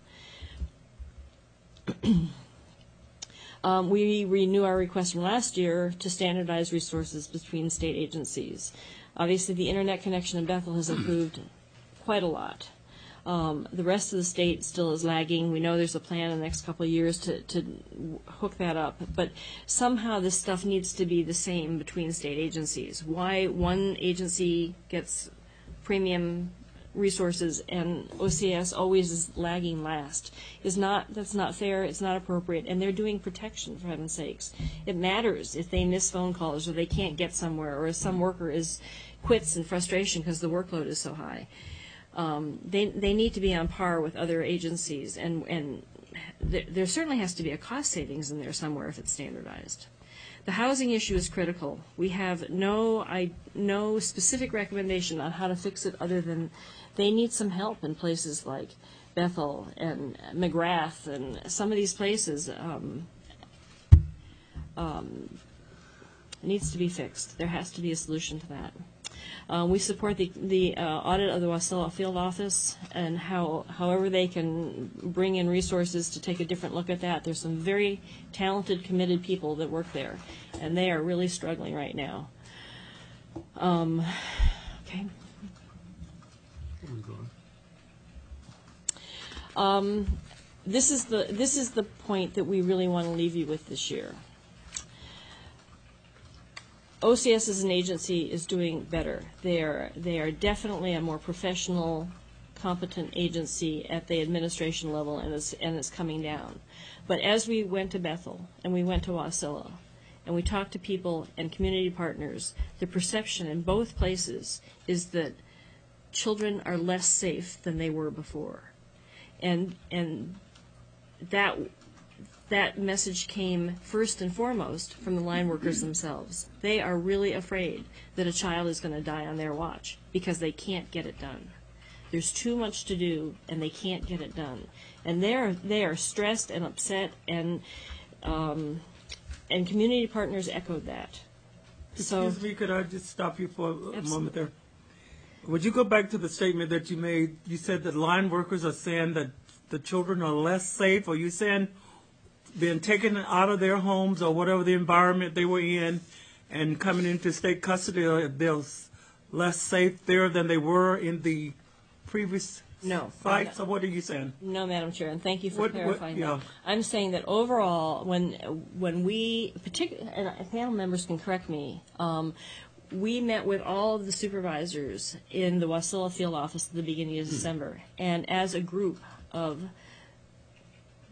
Um, we renew our request from last year to standardize resources between state agencies. Obviously, the internet connection in Bethel has improved quite a lot. Um, the rest of the state still is lagging. We know there's a plan in the next couple of years to, to hook that up, but somehow this stuff needs to be the same between state agencies. Why one agency gets premium resources and O C S always is lagging last is not that's not fair, it's not appropriate, and they're doing protection, for heaven's sakes. It matters if they miss phone calls or they can't get somewhere, or if some worker is quits in frustration because the workload is so high. Um, they they need to be on par with other agencies, and and th- there certainly has to be a cost savings in there somewhere if it's standardized. The housing issue is critical. We have no I no specific recommendation on how to fix it other than they need some help in places like Bethel and McGrath and some of these places. Um, um, it needs to be fixed. There has to be a solution to that. Uh, we support the, the uh, audit of the Wasilla field office and how, however they can bring in resources to take a different look at that. There's some very talented, committed people that work there, and they are really struggling right now. Um, okay. Um, this is the this is the point that we really want to leave you with this year. O C S as an agency is doing better. They are they are definitely a more professional, competent agency at the administration level, and it's and it's coming down. But as we went to Bethel and we went to Wasilla, and we talked to people and community partners, the perception in both places is that children are less safe than they were before. And and that that message came first and foremost from the line workers themselves. They are really afraid that a child is going to die on their watch because they can't get it done. There's too much to do, and they can't get it done. And they're they are stressed and upset, and um, and community partners echoed that. So, excuse me, could I just stop you for a absolutely. moment there? Would you go back to the statement that you made? You said that line workers are saying that the children are less safe. Are you saying being taken out of their homes or whatever the environment they were in and coming into state custody, they're less safe there than they were in the previous no, fights? Or what are you saying? No, Madam Chair, and thank you for What- what- clarifying yeah. that. I'm saying that overall, when when we, particular, and panel members can correct me, um, we met with all of the supervisors in the Wasilla field office at the beginning of December, and as a group of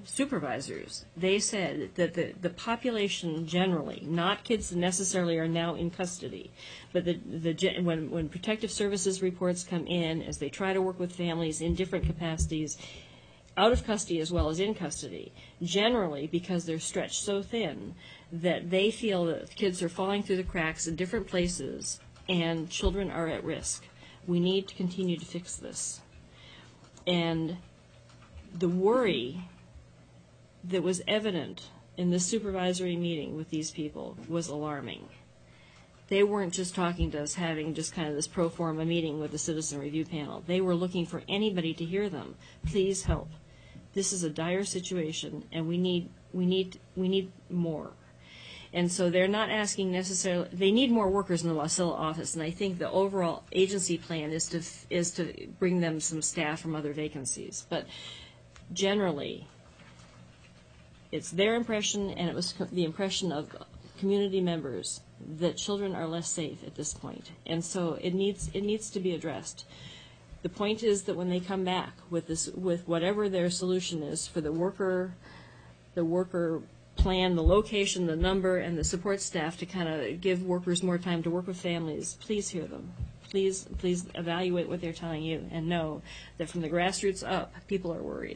supervisors, they said that the, the population generally, not kids that necessarily are now in custody, but the, the gen- when, when protective services reports come in, as they try to work with families in different capacities, out of custody as well as in custody, generally because they're stretched so thin that they feel that kids are falling through the cracks in different places and children are at risk. We need to continue to fix this. And the worry that was evident in this supervisory meeting with these people was alarming. They weren't just talking to us, having just kind of this pro forma meeting with the citizen review panel. They were looking for anybody to hear them. Please help. This is a dire situation, and we need we need we need more. And so they're not asking necessarily. They need more workers in the Wasilla office, and I think the overall agency plan is to is to bring them some staff from other vacancies. But generally, it's their impression, and it was co- the impression of community members, that children are less safe at this point, and so it needs it needs to be addressed. The point is that when they come back with this, with whatever their solution is for the worker, the worker plan, the location, the number, and the support staff to kind of give workers more time to work with families, please hear them. Please, please evaluate what they're telling you, and know that from the grassroots up, people are worried.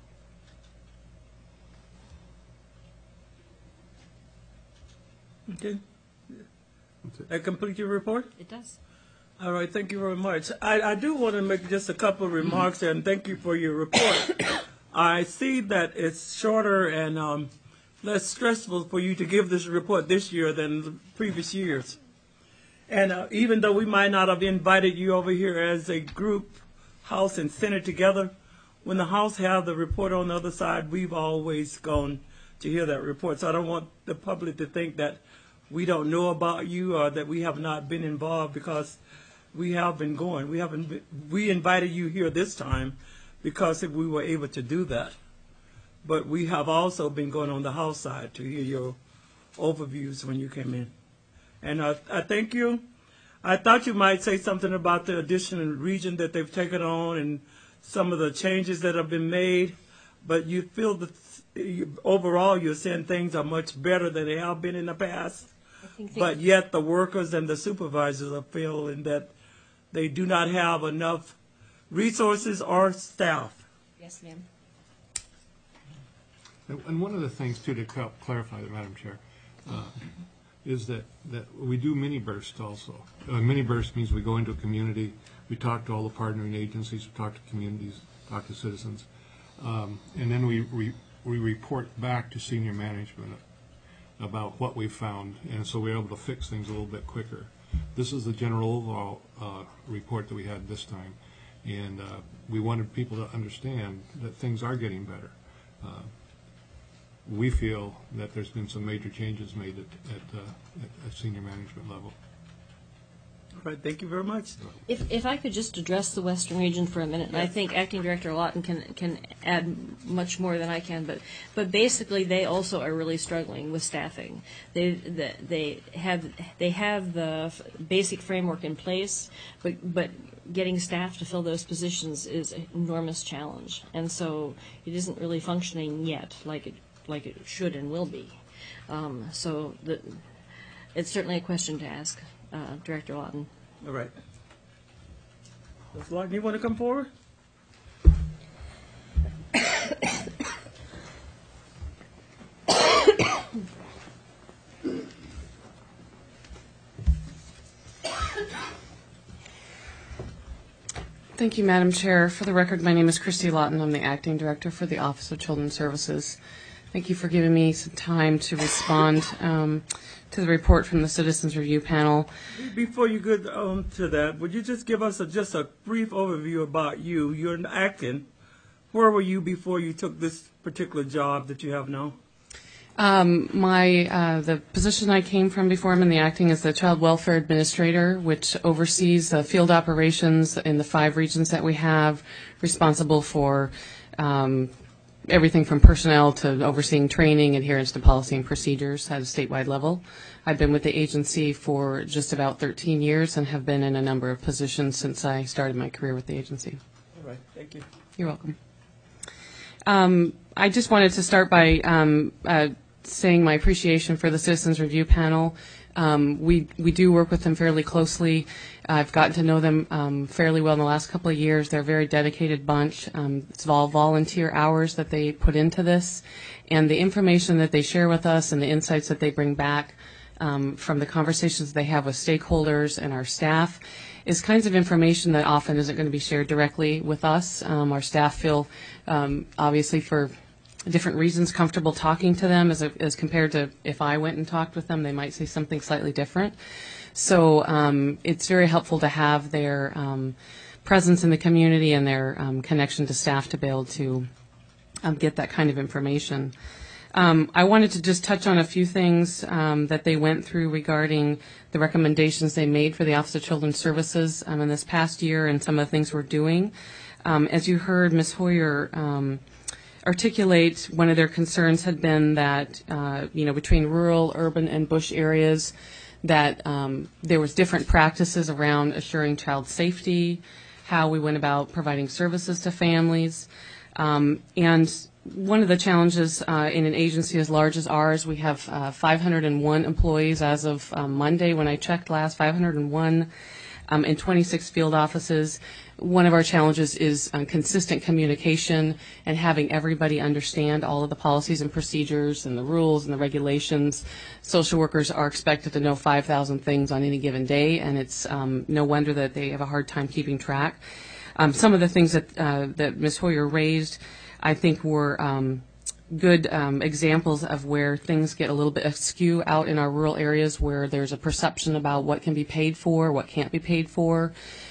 Okay. That complete your report? It does. All right, thank you very much. I, I do want to make just a couple of remarks, and thank you for your report. I see that it's shorter and um, less stressful for you to give this report this year than previous years. And uh, even though we might not have invited you over here as a group, House and Senate together, when the House have the report on the other side, we've always gone to hear that report. So I don't want the public to think that we don't know about you or that we have not been involved, because we have been going. We haven't been, we invited you here this time because we were able to do that. But we have also been going on the House side to hear your overviews when you came in. And uh, I thank you. I thought you might say something about the additional region that they've taken on and some of the changes that have been made, but you feel that you, overall you're saying things are much better than they have been in the past. But yet the workers and the supervisors are feeling that they do not have enough resources or staff. Yes, ma'am. And one of the things, too, to clarify, Madam Chair, uh, is that, that we do mini bursts also. Uh, mini burst means we go into a community, we talk to all the partnering agencies, we talk to communities, talk to citizens, um, and then we, we we report back to senior management about what we found, and so we're able to fix things a little bit quicker. This is the general overall uh, report that we had this time, and uh, we wanted people to understand that things are getting better. Uh, we feel that there's been some major changes made at, at, uh, at, at senior management level. All right, thank you very much. If if I could just address the Western region for a minute, and I think Acting Director Lawton can can add much more than I can, but but basically they also are really struggling with staffing. They they, they have they have the basic framework in place, but but getting staff to fill those positions is an enormous challenge, and so it isn't really functioning yet like it like it should and will be. Um, so the, it's certainly a question to ask uh, Director Lawton. All right. Miz Lawton, you want to come forward? Thank you, Madam Chair. For the record, my name is Christy Lawton. I'm the Acting Director for the Office of Children's Services. Thank you for giving me some time to respond um, to the report from the Citizens Review Panel. Before you get on to that, would you just give us a, just a brief overview about you? You're an acting. Where were you before you took this particular job that you have now? Um, my uh, the position I came from before I'm in the acting is the Child Welfare Administrator, which oversees the field operations in the five regions that we have, responsible for um, everything from personnel to overseeing training, adherence to policy and procedures at a statewide level. I've been with the agency for just about thirteen years and have been in a number of positions since I started my career with the agency. All right, thank you. You're welcome. Um, I just wanted to start by um, uh, saying my appreciation for the Citizens Review Panel. Um, we we do work with them fairly closely. I've gotten to know them um, fairly well in the last couple of years. They're a very dedicated bunch. Um, it's all volunteer hours that they put into this, and the information that they share with us and the insights that they bring back um, from the conversations they have with stakeholders and our staff is kinds of information that often isn't going to be shared directly with us. Um, our staff feel, um, obviously for different reasons, comfortable talking to them as, a, as compared to if I went and talked with them, they might say something slightly different. So um, it's very helpful to have their um, presence in the community and their um, connection to staff to be able to um, get that kind of information. Um, I wanted to just touch on a few things um, that they went through regarding the recommendations they made for the Office of Children's Services um, in this past year and some of the things we're doing. Um, as you heard Miz Hoyer um, articulate, one of their concerns had been that, uh, you know, between rural, urban, and bush areas, that um, there was different practices around assuring child safety, how we went about providing services to families, um, and one of the challenges uh, in an agency as large as ours, we have uh, five hundred one employees as of um, Monday when I checked last, five hundred one um, in twenty-six field offices. One of our challenges is uh, consistent communication and having everybody understand all of the policies and procedures and the rules and the regulations. Social workers are expected to know five thousand things on any given day, and it's um, no wonder that they have a hard time keeping track. Um, some of the things that, uh, that Miz Hoyer raised, I think were um, good um, examples of where things get a little bit askew out in our rural areas where there's a perception about what can be paid for, what can't be paid for.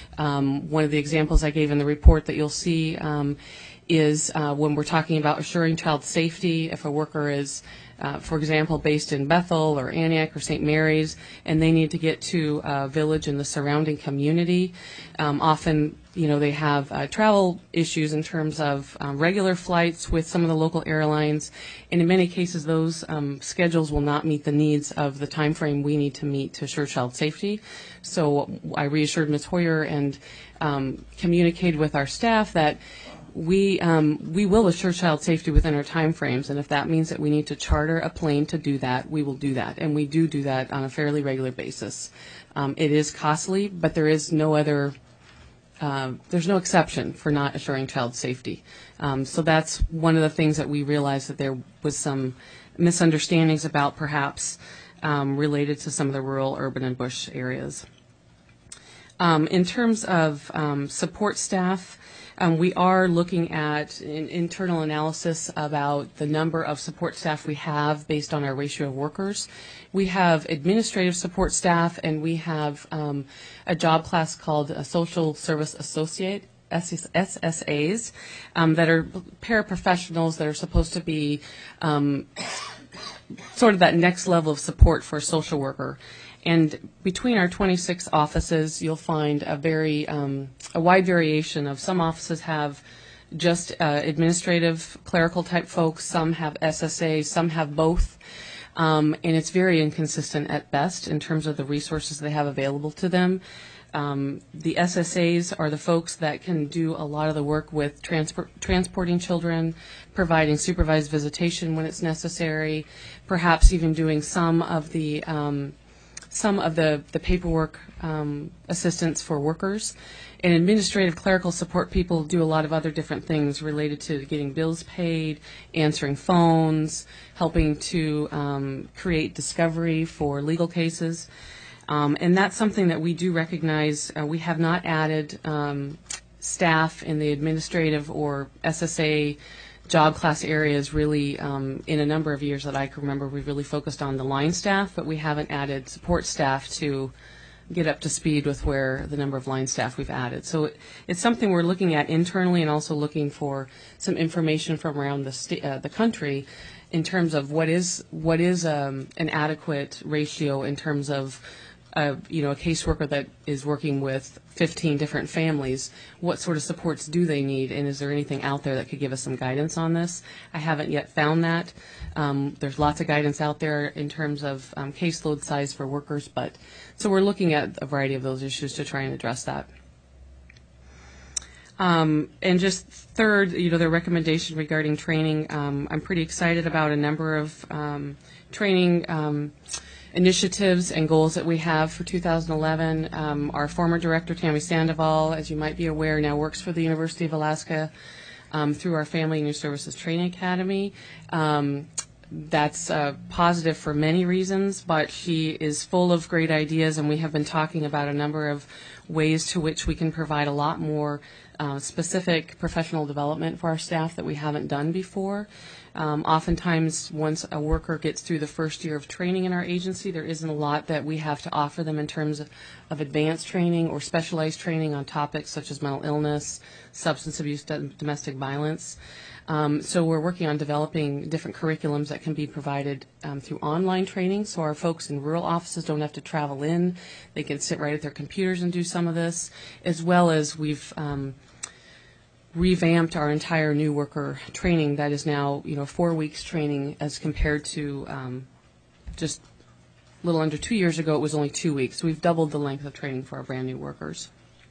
Um, one of the examples I gave in the report that you'll see um, is uh, when we're talking about assuring child safety, if a worker is, uh, for example, based in Bethel or Antioch or Saint Mary's, and they need to get to a village in the surrounding community, um, often you know, they have uh, travel issues in terms of um, regular flights with some of the local airlines, and in many cases those um, schedules will not meet the needs of the time frame we need to meet to assure child safety. So I reassured Miz Hoyer and um, communicated with our staff that we um, we will assure child safety within our time frames, and if that means that we need to charter a plane to do that, we will do that, and we do do that on a fairly regular basis. Um, it is costly, but there is no other Uh, there's no exception for not assuring child safety. Um, so that's one of the things that we realized that there was some misunderstandings about perhaps um, related to some of the rural, urban, and bush areas. Um, in terms of um, support staff, um, we are looking at an internal analysis about the number of support staff we have based on our ratio of workers. We have administrative support staff, and we have um, a job class called a Social Service Associate, S S As, um, that are paraprofessionals that are supposed to be um, sort of that next level of support for a social worker. And between our twenty-six offices, you'll find a very um, a wide variation of some offices have just uh, administrative, clerical type folks. Some have S S As, some have both. Um, and it's very inconsistent at best in terms of the resources they have available to them. Um, the S S As are the folks that can do a lot of the work with transport, transporting children, providing supervised visitation when it's necessary, perhaps even doing some of the um, some of the, the paperwork um, assistance for workers. And administrative clerical support people do a lot of other different things related to getting bills paid, answering phones, helping to um, create discovery for legal cases. Um, and that's something that we do recognize. Uh, we have not added um, staff in the administrative or S S A job class areas really um, in a number of years that I can remember. We've really focused on the line staff, but we haven't added support staff to get up to speed with where the number of line staff we've added. So it, it's something we're looking at internally and also looking for some information from around the sta- uh, the country in terms of what is what is um, an adequate ratio in terms of uh, you know a caseworker that is working with fifteen different families. What sort of supports do they need, and is there anything out there that could give us some guidance on this? I haven't yet found that. Um, there's lots of guidance out there in terms of um, caseload size for workers, but so we're looking at a variety of those issues to try and address that. Um, and just third, you know, the recommendation regarding training, um, I'm pretty excited about a number of um, training um, initiatives and goals that we have for two thousand eleven. Um, our former director, Tammy Sandoval, as you might be aware, now works for the University of Alaska um, through our Family and Youth Services Training Academy. Um, That's uh, positive for many reasons, but she is full of great ideas, and we have been talking about a number of ways to which we can provide a lot more uh, specific professional development for our staff that we haven't done before. Um, oftentimes, once a worker gets through the first year of training in our agency, there isn't a lot that we have to offer them in terms of, of advanced training or specialized training on topics such as mental illness, substance abuse, domestic violence. Um, so we're working on developing different curriculums that can be provided um, through online training, so our folks in rural offices don't have to travel in. They can sit right at their computers and do some of this, as well as we've um, revamped our entire new worker training that is now, you know, four weeks training as compared to um, just a little under two years ago. It was only two weeks. So we've doubled the length of training for our brand new workers.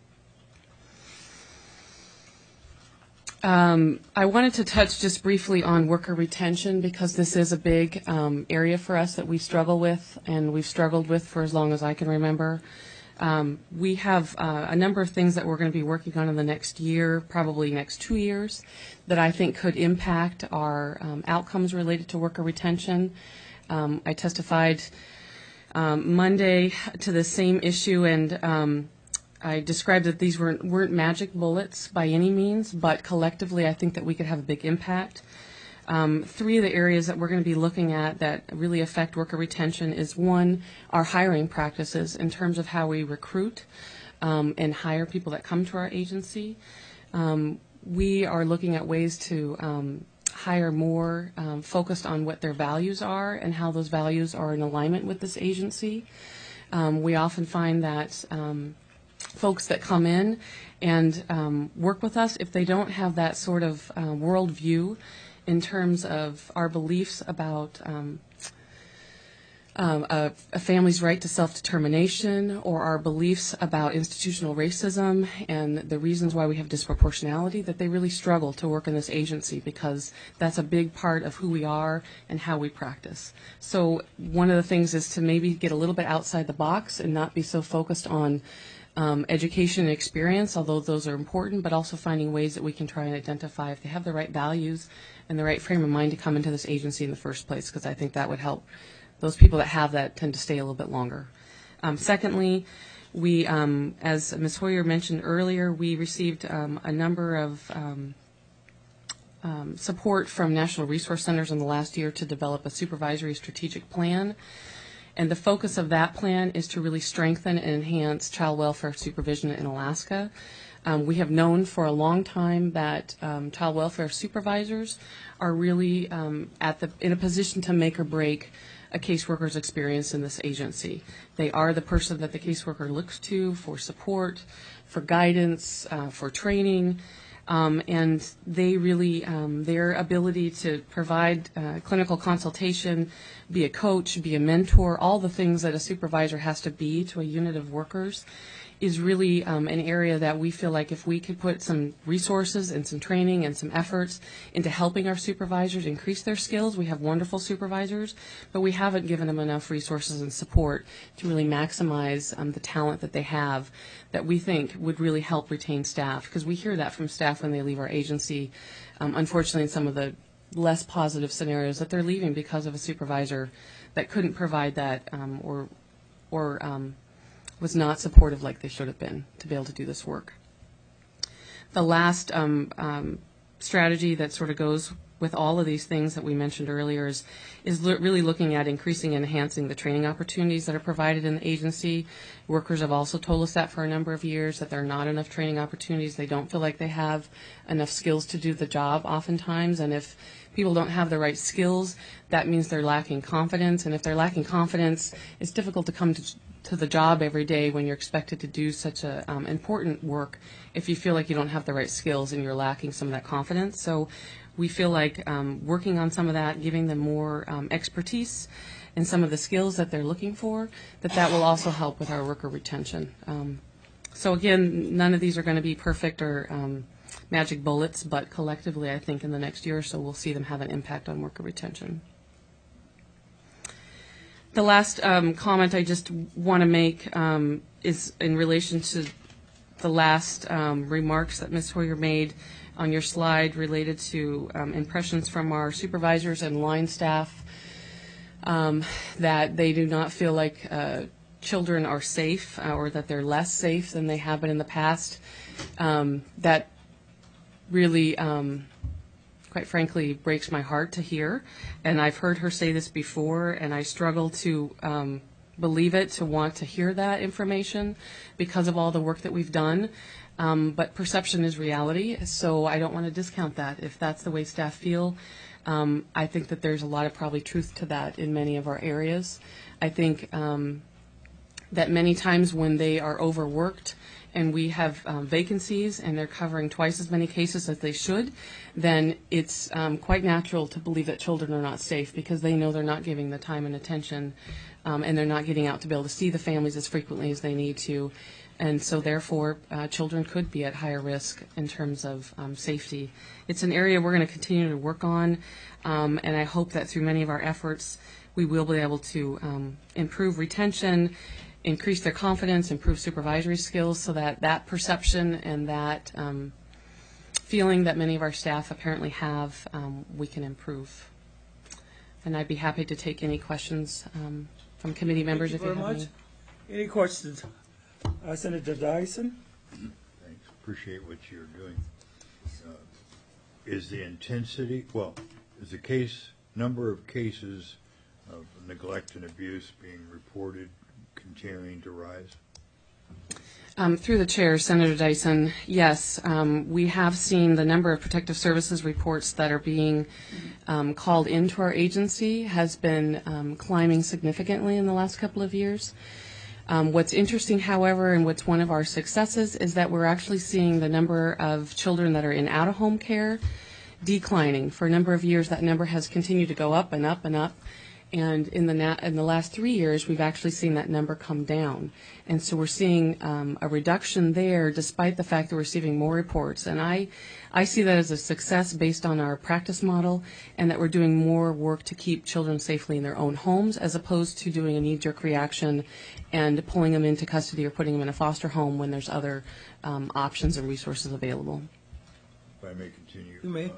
Um, I wanted to touch just briefly on worker retention because this is a big um, area for us that we struggle with, and we've struggled with for as long as I can remember. Um, we have uh, a number of things that we're going to be working on in the next year, probably next two years, that I think could impact our um, outcomes related to worker retention. Um, I testified um, Monday to the same issue, and um, I described that these weren't, weren't magic bullets by any means, but collectively I think that we could have a big impact. Um, three of the areas that we're going to be looking at that really affect worker retention is, one, our hiring practices in terms of how we recruit um, and hire people that come to our agency. Um, we are looking at ways to um, hire more um, focused on what their values are and how those values are in alignment with this agency. Um, we often find that um, folks that come in and um, work with us, if they don't have that sort of uh, worldview in terms of our beliefs about um, um, a, a family's right to self-determination, or our beliefs about institutional racism and the reasons why we have disproportionality, that they really struggle to work in this agency because that's a big part of who we are and how we practice. So one of the things is to maybe get a little bit outside the box and not be so focused on Um, education and experience, although those are important, but also finding ways that we can try and identify if they have the right values and the right frame of mind to come into this agency in the first place, because I think that would help. Those people that have that tend to stay a little bit longer. Um, secondly, we, um, as Miz Hoyer mentioned earlier, we received um, a number of um, um, support from National Resource Centers in the last year to develop a supervisory strategic plan. And the focus of that plan is to really strengthen and enhance child welfare supervision in Alaska. Um, we have known for a long time that um, child welfare supervisors are really um, at the in a position to make or break a caseworker's experience in this agency. They are the person that the caseworker looks to for support, for guidance, uh, for training. Um, and they really, um, their ability to provide uh, clinical consultation, be a coach, be a mentor, all the things that a supervisor has to be to a unit of workers is really um, an area that we feel like if we could put some resources and some training and some efforts into helping our supervisors increase their skills. We have wonderful supervisors, but we haven't given them enough resources and support to really maximize um, the talent that they have that we think would really help retain staff, because we hear that from staff when they leave our agency. Um, unfortunately, in some of the less positive scenarios, that they're leaving because of a supervisor that couldn't provide that um, or or um, was not supportive like they should have been to be able to do this work. The last um, um, strategy that sort of goes with all of these things that we mentioned earlier is, is lo- really looking at increasing and enhancing the training opportunities that are provided in the agency. Workers have also told us that for a number of years, that there are not enough training opportunities. They don't feel like they have enough skills to do the job oftentimes, and if people don't have the right skills, that means they're lacking confidence, and if they're lacking confidence, it's difficult to come to to the job every day when you're expected to do such a um, important work if you feel like you don't have the right skills and you're lacking some of that confidence. So we feel like um, working on some of that, giving them more um, expertise and some of the skills that they're looking for, that that will also help with our worker retention. Um, so again, none of these are going to be perfect or um, magic bullets, but collectively I think in the next year or so we'll see them have an impact on worker retention. The last um, comment I just want to make um, is in relation to the last um, remarks that Miz Hoyer made on your slide related to um, impressions from our supervisors and line staff um, that they do not feel like uh, children are safe uh, or that they're less safe than they have been in the past. Um, that really, um, quite frankly, breaks my heart to hear. And I've heard her say this before, and I struggle to um, believe it, to want to hear that information because of all the work that we've done. Um, but perception is reality, so I don't want to discount that. If that's the way staff feel, um, I think that there's a lot of probably truth to that in many of our areas. I think um, that many times when they are overworked and we have um, vacancies and they're covering twice as many cases as they should, then it's um, quite natural to believe that children are not safe because they know they're not giving the time and attention um, and they're not getting out to be able to see the families as frequently as they need to. And so therefore, uh, children could be at higher risk in terms of um, safety. It's an area we're going to continue to work on, um, and I hope that through many of our efforts, we will be able to um, improve retention, increase their confidence, improve supervisory skills so that that perception and that um, feeling that many of our staff apparently have, um, we can improve. And I'd be happy to take any questions um, from committee members if you have any. Thank you very much. Any questions? Uh, Senator Dyson. Thanks. Appreciate what you're doing. Uh, is the intensity, well, is the case, number of cases of neglect and abuse being reported continuing to rise? Um, through the chair, Senator Dyson, yes, um, we have seen the number of protective services reports that are being um, called into our agency has been um, climbing significantly in the last couple of years. Um, what's interesting, however, and what's one of our successes is that we're actually seeing the number of children that are in out-of-home care declining. For a number of years, that number has continued to go up and up and up. And in the na- in the last three years, we've actually seen that number come down. And so we're seeing um, a reduction there despite the fact that we're receiving more reports. And I, I see that as a success based on our practice model and that we're doing more work to keep children safely in their own homes as opposed to doing a knee-jerk reaction and pulling them into custody or putting them in a foster home when there's other um, options and resources available. If I may continue. You may. Uh,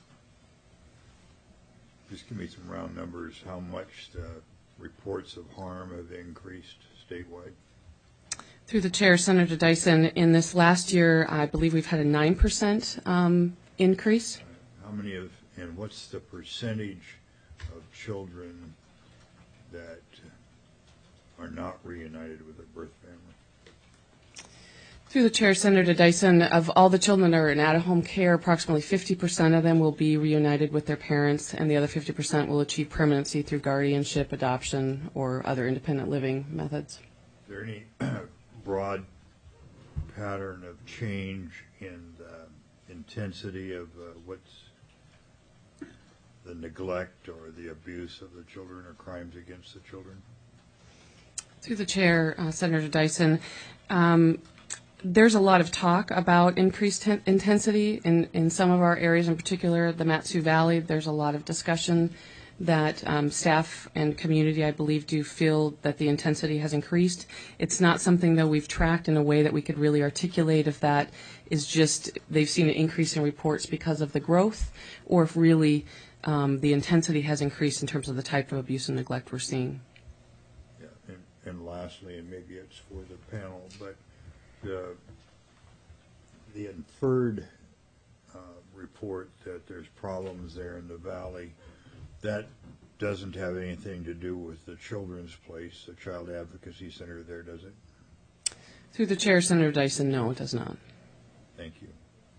Just give me some round numbers, how much the reports of harm have increased statewide? Through the chair, Senator Dyson, in this last year, I believe we've had a nine percent um, increase. How many of, and what's the percentage of children that are not reunited with their birth family? Through the chair, Senator Dyson, of all the children that are in out-of-home care, approximately fifty percent of them will be reunited with their parents, and the other fifty percent will achieve permanency through guardianship, adoption, or other independent living methods. Is there any broad pattern of change in the intensity of uh, what's the neglect or the abuse of the children or crimes against the children? Through the chair, uh, Senator Dyson, um, there's a lot of talk about increased ten- intensity in, in some of our areas, in particular the Mat-Su Valley. There's a lot of discussion that um, staff and community, I believe, do feel that the intensity has increased. It's not something that we've tracked in a way that we could really articulate if that is just they've seen an increase in reports because of the growth, or if really um, the intensity has increased in terms of the type of abuse and neglect we're seeing. Yeah, and, and lastly, and maybe it's for the panel, but the, the inferred uh, report that there's problems there in the valley, that doesn't have anything to do with the Children's Place, the Child Advocacy Center there, does it? Through the chair, Senator Dyson, no, it does not. Thank you.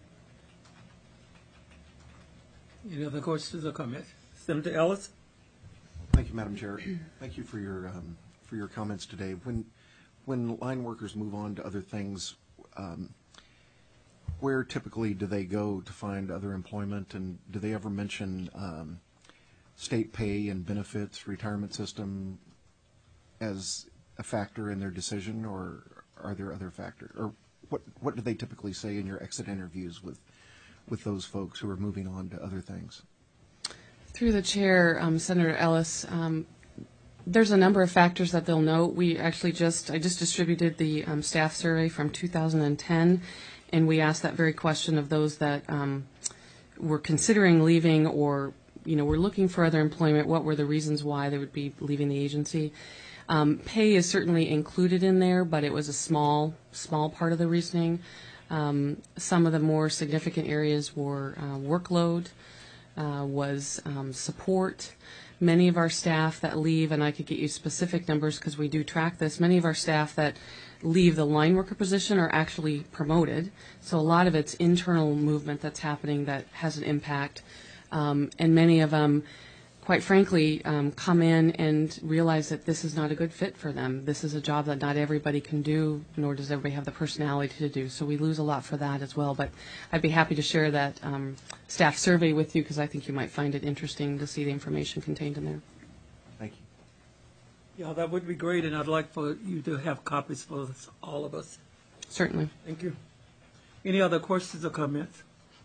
Any other questions or comments? Senator Ellis? Thank you, Madam Chair. Thank you for your um, for your comments today. When when line workers move on to other things, um, where typically do they go to find other employment, and do they ever mention um, state pay and benefits, retirement system as a factor in their decision, or are there other factors? Or what what do they typically say in your exit interviews with with those folks who are moving on to other things? Through the chair, um, Senator Ellis, um, there's a number of factors that they'll note. We actually just, I just distributed the um, staff survey from two thousand ten, and we asked that very question of those that um, were considering leaving or, you know, were looking for other employment. What were the reasons why they would be leaving the agency? Um, pay is certainly included in there, but it was a small, small part of the reasoning. Um, some of the more significant areas were uh, workload, uh, was um, support. Many of our staff that leave, and I could get you specific numbers because we do track this, many of our staff that leave the line worker position are actually promoted. So a lot of it's internal movement that's happening that has an impact. Um, and many of them, quite frankly, um, come in and realize that this is not a good fit for them. This is a job that not everybody can do, nor does everybody have the personality to do. So we lose a lot for that as well. But I'd be happy to share that um, staff survey with you because I think you might find it interesting to see the information contained in there. Thank you. Yeah, that would be great, and I'd like for you to have copies for us, all of us. Certainly. Thank you. Any other questions or comments?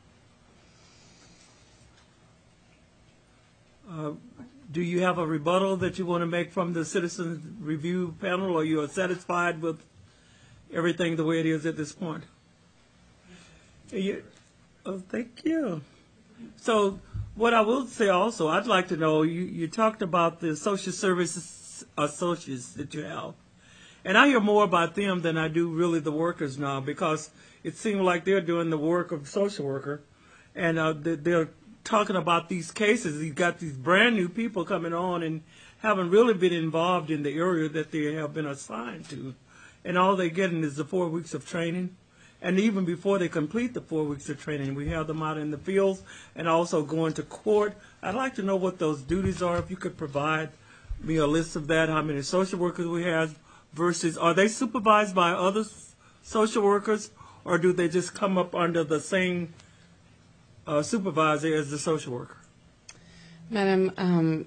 Uh, do you have a rebuttal that you want to make from the citizen review panel, or you are satisfied with everything the way it is at this point? You, oh, thank you. So what I will say also, I'd like to know, you, you talked about the social services associates that you have. And I hear more about them than I do really the workers now, because it seems like they're doing the work of social worker, and uh, they're talking about these cases. You've got these brand new people coming on and haven't really been involved in the area that they have been assigned to. And all they're getting is the four weeks of training. And even before they complete the four weeks of training, we have them out in the fields and also going to court. I'd like to know what those duties are, if you could provide me a list of that, how many social workers we have versus, are they supervised by other social workers, or do they just come up under the same Uh, supervisor as the social worker? Madam um,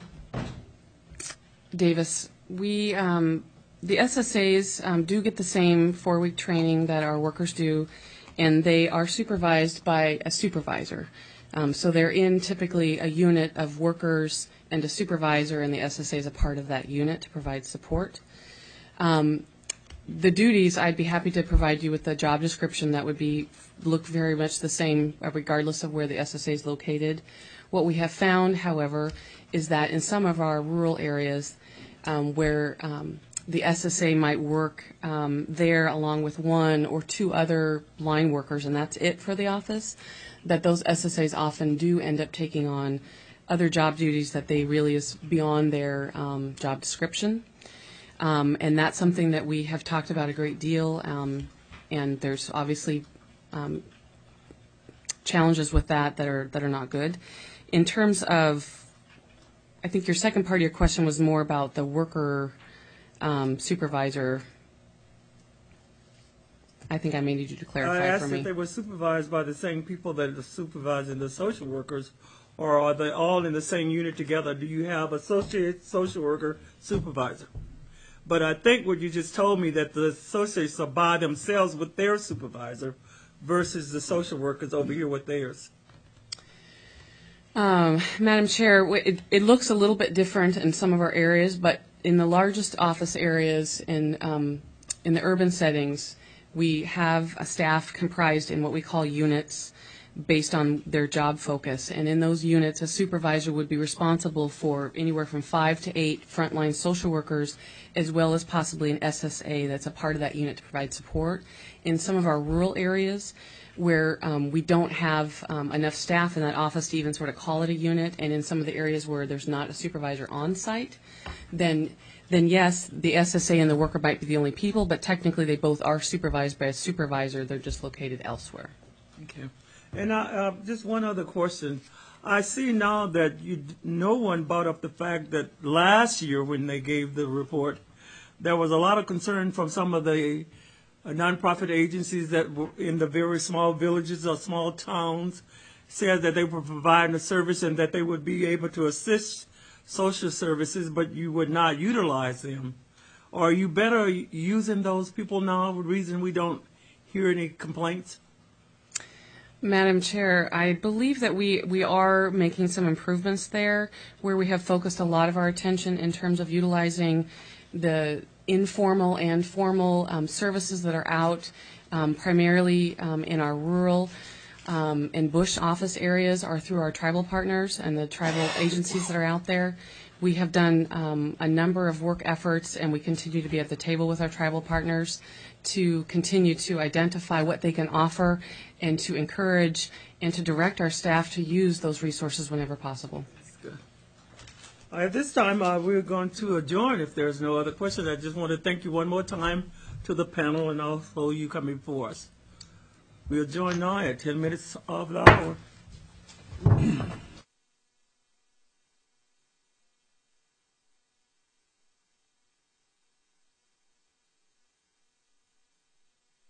Davis, we um, the S S As um, do get the same four-week training that our workers do, and they are supervised by a supervisor. Um, so they're in typically a unit of workers and a supervisor, and the S S A is a part of that unit to provide support. Um, The duties, I'd be happy to provide you with a job description that would be look very much the same uh, regardless of where the S S A is located. What we have found, however, is that in some of our rural areas um, where um, the S S A might work um, there along with one or two other line workers, and that's it for the office, that those S S As often do end up taking on other job duties that they really is beyond their um, job description. Um, and that's something that we have talked about a great deal, um, and there's obviously um, challenges with that that are that are not good. In terms of, I think your second part of your question was more about the worker um, supervisor. I think I may need you to clarify I asked for me. if they were supervised by the same people that are supervising the social workers, or are they all in the same unit together? Do you have associate social worker supervisor? But I think what you just told me, that the associates are by themselves with their supervisor versus the social workers over here with theirs. Um, Madam Chair, it, it looks a little bit different in some of our areas, but in the largest office areas in um, in the urban settings, we have a staff comprised in what we call units based on their job focus. And in those units, a supervisor would be responsible for anywhere from five to eight frontline social workers, as well as possibly an S S A that's a part of that unit to provide support. In some of our rural areas where um, we don't have um, enough staff in that office to even sort of call it a unit, and in some of the areas where there's not a supervisor on site, then then yes, the S S A and the worker might be the only people, but technically they both are supervised by a supervisor. They're just located elsewhere. Okay. And I, uh, just one other question. I see now that you, no one brought up the fact that last year when they gave the report, there was a lot of concern from some of the uh, nonprofit agencies that were in the very small villages or small towns, said that they were providing a service and that they would be able to assist social services, but you would not utilize them. Are you better using those people now? The reason we don't hear any complaints? Madam Chair, I believe that we, we are making some improvements there where we have focused a lot of our attention in terms of utilizing the informal and formal um, services that are out um, primarily um, in our rural um, and bush office areas or through our tribal partners and the tribal agencies that are out there. We have done um, a number of work efforts, and we continue to be at the table with our tribal partners to continue to identify what they can offer and to encourage and to direct our staff to use those resources whenever possible. Uh, At this time, uh, we're going to adjourn if there's no other questions. I just want to thank you one more time to the panel and also you coming before us. We adjourn now at ten minutes of the hour.